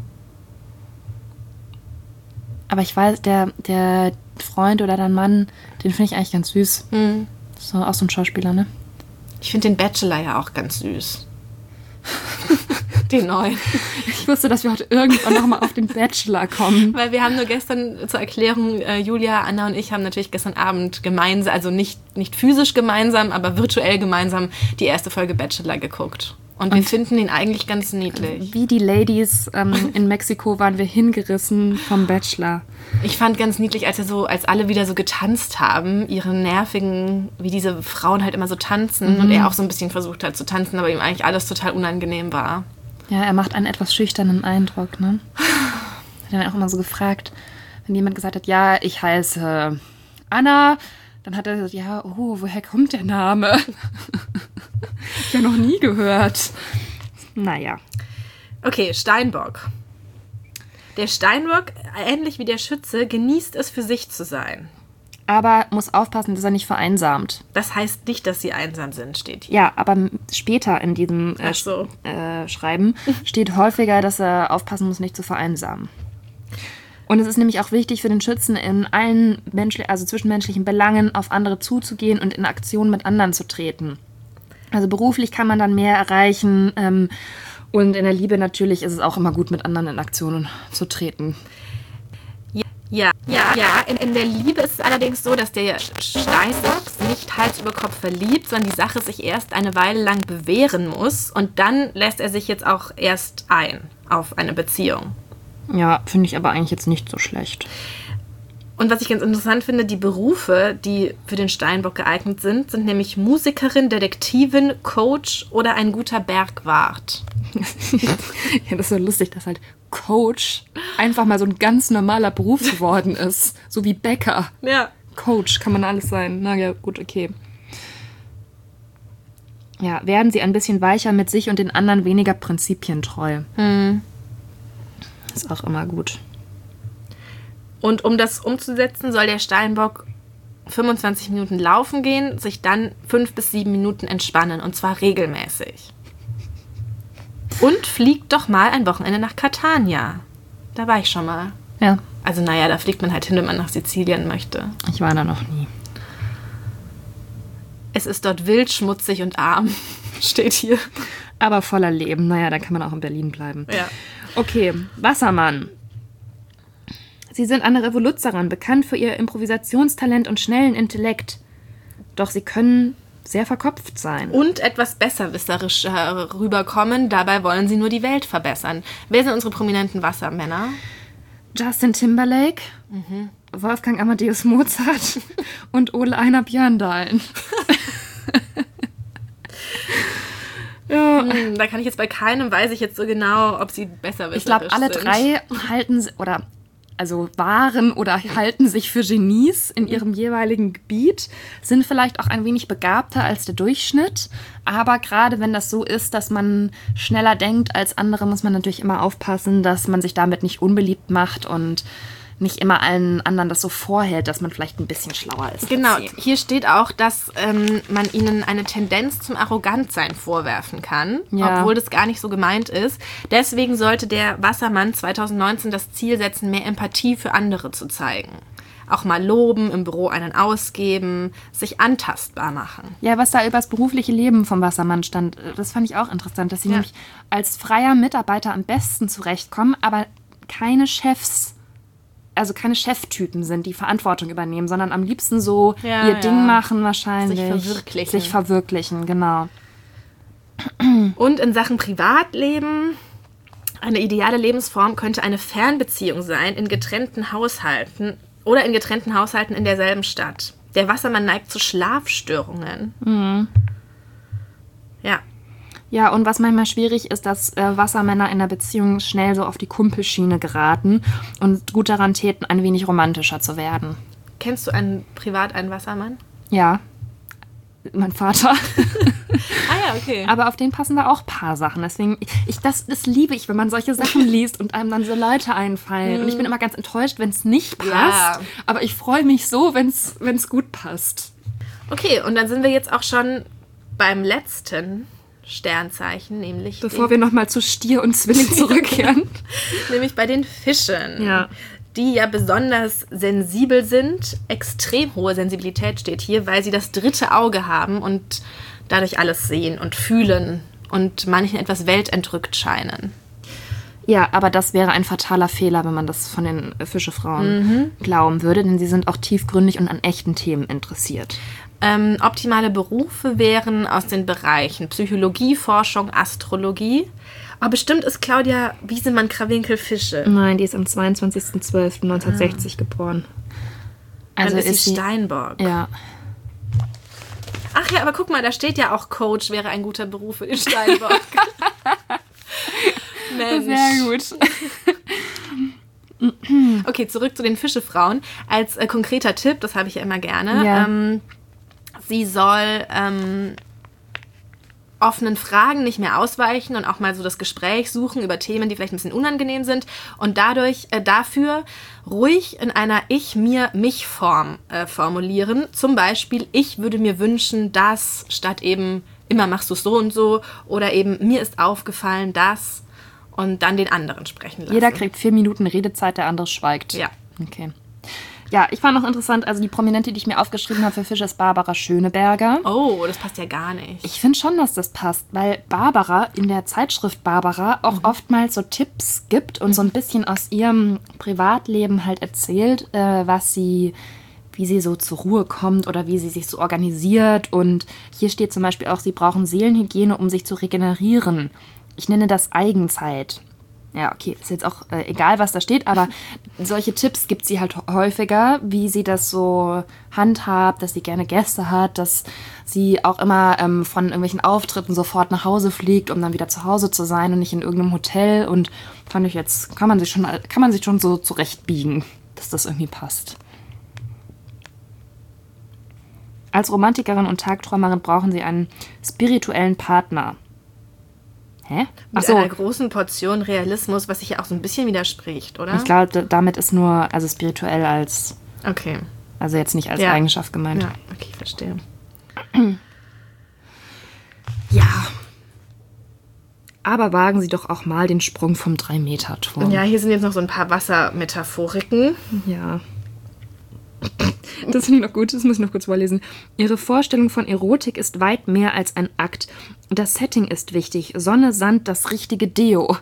Aber ich weiß, der Freund oder dein Mann, den finde ich eigentlich ganz süß. So, auch so ein Schauspieler, ne? Ich finde den Bachelor ja auch ganz süß. Den neuen. Ich wusste, dass wir heute irgendwann nochmal auf den Bachelor kommen. Weil wir haben nur gestern, zur Erklärung, Julia, Anna und ich haben natürlich gestern Abend gemeinsam, also nicht physisch gemeinsam, aber virtuell gemeinsam die erste Folge Bachelor geguckt. Und wir finden ihn eigentlich ganz niedlich. Wie die Ladies in Mexiko waren wir hingerissen vom Bachelor. Ich fand ganz niedlich, als alle wieder so getanzt haben, ihre nervigen, wie diese Frauen halt immer so tanzen und er auch so ein bisschen versucht hat zu tanzen, aber ihm eigentlich alles total unangenehm war. Ja, er macht einen etwas schüchternen Eindruck, ne? Hat dann auch immer so gefragt, wenn jemand gesagt hat, ja, ich heiße Anna, dann hat er gesagt, ja, oh, woher kommt der Name? Ich habe noch nie gehört. Naja. Okay, Steinbock. Der Steinbock, ähnlich wie der Schütze, genießt es, für sich zu sein. Aber muss aufpassen, dass er nicht vereinsamt. Das heißt nicht, dass sie einsam sind, steht hier. Ja, aber später in diesem Schreiben steht häufiger, dass er aufpassen muss, nicht zu vereinsamen. Und es ist nämlich auch wichtig für den Schützen, in allen zwischenmenschlichen Belangen auf andere zuzugehen und in Aktion mit anderen zu treten. Also beruflich kann man dann mehr erreichen und in der Liebe natürlich ist es auch immer gut, mit anderen in Aktionen zu treten. Ja. In der Liebe ist es allerdings so, dass der Steinbock nicht Hals über Kopf verliebt, sondern die Sache sich erst eine Weile lang bewähren muss und dann lässt er sich jetzt auch erst ein auf eine Beziehung. Ja, finde ich aber eigentlich jetzt nicht so schlecht. Und was ich ganz interessant finde, die Berufe, die für den Steinbock geeignet sind nämlich Musikerin, Detektivin, Coach oder ein guter Bergwart. Ja, das ist so lustig, dass halt Coach einfach mal so ein ganz normaler Beruf geworden ist. So wie Bäcker. Ja. Coach, kann man alles sein. Na ja, gut, okay. Ja, werden sie ein bisschen weicher mit sich und den anderen, weniger prinzipientreu. Ist auch immer gut. Und um das umzusetzen, soll der Steinbock 25 Minuten laufen gehen, sich dann 5 bis 7 Minuten entspannen. Und zwar regelmäßig. Und fliegt doch mal ein Wochenende nach Catania. Da war ich schon mal. Ja. Also naja, da fliegt man halt hin, wenn man nach Sizilien möchte. Ich war da noch nie. Es ist dort wild, schmutzig und arm, steht hier. Aber voller Leben. Naja, da kann man auch in Berlin bleiben. Ja. Okay, Wassermann. Sie sind eine Revoluzerin, bekannt für ihr Improvisationstalent und schnellen Intellekt. Doch sie können sehr verkopft sein. Und etwas besserwisserisch rüberkommen. Dabei wollen sie nur die Welt verbessern. Wer sind unsere prominenten Wassermänner? Justin Timberlake, Wolfgang Amadeus Mozart und Ole Einar Björndalen. Ja. Da kann ich jetzt bei keinem, weiß ich jetzt so genau, ob sie besserwisserisch Ich glaube, alle sind. drei waren oder halten sich für Genies in ihrem jeweiligen Gebiet, sind vielleicht auch ein wenig begabter als der Durchschnitt. Aber gerade wenn das so ist, dass man schneller denkt als andere, muss man natürlich immer aufpassen, dass man sich damit nicht unbeliebt macht und nicht immer allen anderen das so vorhält, dass man vielleicht ein bisschen schlauer ist. Genau, hier steht auch, dass man ihnen eine Tendenz zum Arrogantsein vorwerfen kann, obwohl das gar nicht so gemeint ist. Deswegen sollte der Wassermann 2019 das Ziel setzen, mehr Empathie für andere zu zeigen. Auch mal loben, im Büro einen ausgeben, sich antastbar machen. Ja, was da über das berufliche Leben vom Wassermann stand, das fand ich auch interessant, dass sie nämlich als freier Mitarbeiter am besten zurechtkommen, aber keine Cheftypen sind, die Verantwortung übernehmen, sondern am liebsten so ihr Ding machen wahrscheinlich. Sich verwirklichen, genau. Und in Sachen Privatleben, eine ideale Lebensform könnte eine Fernbeziehung sein in getrennten Haushalten oder in getrennten Haushalten in derselben Stadt. Der Wassermann neigt zu Schlafstörungen. Ja. Ja, und was manchmal schwierig ist, dass Wassermänner in der Beziehung schnell so auf die Kumpelschiene geraten und gut daran täten, ein wenig romantischer zu werden. Kennst du privat einen Wassermann? Ja, mein Vater. Ja, okay. Aber auf den passen da auch ein paar Sachen. Deswegen, das liebe ich, wenn man solche Sachen liest und einem dann so Leute einfallen. Und ich bin immer ganz enttäuscht, wenn es nicht passt. Ja. Aber ich freue mich so, wenn es gut passt. Okay, und dann sind wir jetzt auch schon beim letzten Sternzeichen, nämlich... Bevor wir nochmal zu Stier und Zwilling zurückkehren. Nämlich bei den Fischen, die ja besonders sensibel sind. Extrem hohe Sensibilität steht hier, weil sie das dritte Auge haben und dadurch alles sehen und fühlen und manchen etwas weltentrückt scheinen. Ja, aber das wäre ein fataler Fehler, wenn man das von den Fischefrauen glauben würde, denn sie sind auch tiefgründig und an echten Themen interessiert. Optimale Berufe wären aus den Bereichen Psychologie, Forschung, Astrologie. Aber bestimmt ist Claudia Wiesemann-Krawinkel Fische. Nein, die ist am 22.12.1960 geboren. Also dann ist sie Steinbock. Ja. Ach ja, aber guck mal, da steht ja auch Coach wäre ein guter Beruf für den Steinbock. Mensch. Sehr gut. Okay, zurück zu den Fischefrauen. Als konkreter Tipp, das habe ich ja immer gerne. Ja. Sie soll offenen Fragen nicht mehr ausweichen und auch mal so das Gespräch suchen über Themen, die vielleicht ein bisschen unangenehm sind und dafür ruhig in einer Ich-Mir-Mich-Form formulieren. Zum Beispiel, ich würde mir wünschen, dass statt eben immer machst du es so und so oder eben mir ist aufgefallen, dass und dann den anderen sprechen lassen. Jeder kriegt 4 Minuten Redezeit, der andere schweigt. Ja. Okay. Ja, ich fand noch interessant, also die Prominente, die ich mir aufgeschrieben habe für Fische, ist Barbara Schöneberger. Oh, das passt ja gar nicht. Ich finde schon, dass das passt, weil Barbara in der Zeitschrift Barbara auch oftmals so Tipps gibt und so ein bisschen aus ihrem Privatleben halt erzählt, wie sie so zur Ruhe kommt oder wie sie sich so organisiert. Und hier steht zum Beispiel auch, sie brauchen Seelenhygiene, um sich zu regenerieren. Ich nenne das Eigenzeit. Ja, okay, ist jetzt auch egal, was da steht, aber solche Tipps gibt sie halt häufiger, wie sie das so handhabt, dass sie gerne Gäste hat, dass sie auch immer von irgendwelchen Auftritten sofort nach Hause fliegt, um dann wieder zu Hause zu sein und nicht in irgendeinem Hotel. Und fand ich jetzt, kann man sich schon so zurechtbiegen, dass das irgendwie passt. Als Romantikerin und Tagträumerin brauchen sie einen spirituellen Partner. Hä? Mit einer großen Portion Realismus, was sich ja auch so ein bisschen widerspricht, oder? Ich glaube, damit ist nur, also spirituell als... Okay. Also jetzt nicht als Eigenschaft gemeint. Ja, okay, verstehe. Ja. Aber wagen Sie doch auch mal den Sprung vom 3-Meter-Turm. Ja, hier sind jetzt noch so ein paar Wassermetaphoriken. Ja. Das finde ich noch gut, das muss ich noch kurz vorlesen. Ihre Vorstellung von Erotik ist weit mehr als ein Akt. Das Setting ist wichtig. Sonne, Sand, das richtige Deo.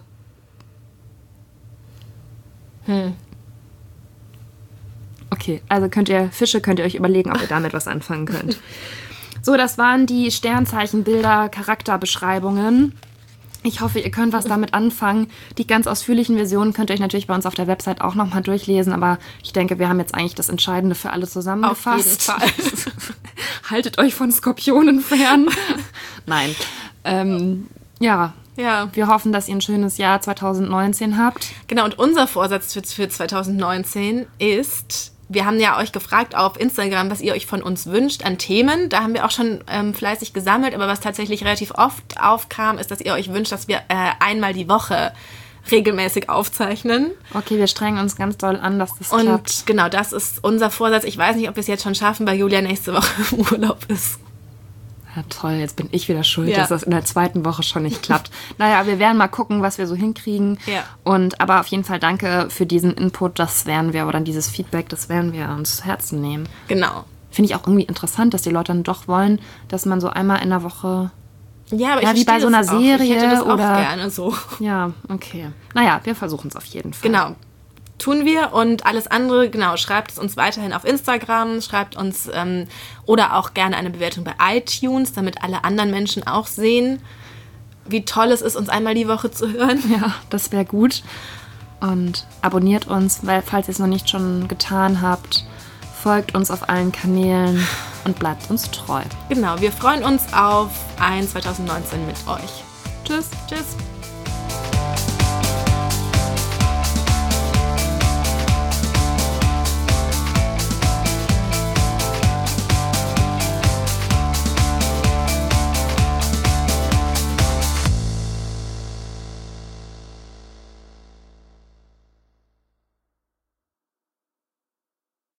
Okay, also könnt ihr euch überlegen, ob ihr damit was anfangen könnt. So, das waren die Sternzeichenbilder, Charakterbeschreibungen. Ich hoffe, ihr könnt was damit anfangen. Die ganz ausführlichen Versionen könnt ihr euch natürlich bei uns auf der Website auch nochmal durchlesen, aber ich denke, wir haben jetzt eigentlich das Entscheidende für alle zusammengefasst. Auf jeden Fall. Haltet euch von Skorpionen fern. Nein. Ja, wir hoffen, dass ihr ein schönes Jahr 2019 habt. Genau, und unser Vorsatz für 2019 ist... Wir haben ja euch gefragt auf Instagram, was ihr euch von uns wünscht an Themen. Da haben wir auch schon fleißig gesammelt. Aber was tatsächlich relativ oft aufkam, ist, dass ihr euch wünscht, dass wir einmal die Woche regelmäßig aufzeichnen. Okay, wir strengen uns ganz doll an, dass das klappt. Und genau, das ist unser Vorsatz. Ich weiß nicht, ob wir es jetzt schon schaffen, weil Julia nächste Woche im Urlaub ist. Ja, toll, jetzt bin ich wieder schuld, dass das in der zweiten Woche schon nicht klappt. Naja, wir werden mal gucken, was wir so hinkriegen. Ja. Aber auf jeden Fall danke für diesen Input, dieses Feedback, das werden wir uns zu Herzen nehmen. Genau. Finde ich auch irgendwie interessant, dass die Leute dann doch wollen, dass man so einmal in der Woche... Ja, aber wie bei so einer Serie ich hätte das oder... auch gerne so. Ja, okay. Naja, wir versuchen es auf jeden Fall. Genau. Tun wir und alles andere, genau, schreibt es uns weiterhin auf Instagram, schreibt uns oder auch gerne eine Bewertung bei iTunes, damit alle anderen Menschen auch sehen, wie toll es ist, uns einmal die Woche zu hören. Ja, das wäre gut. Und abonniert uns, falls ihr es noch nicht schon getan habt, folgt uns auf allen Kanälen und bleibt uns treu. Genau, wir freuen uns auf ein 2019 mit euch. Tschüss. Tschüss.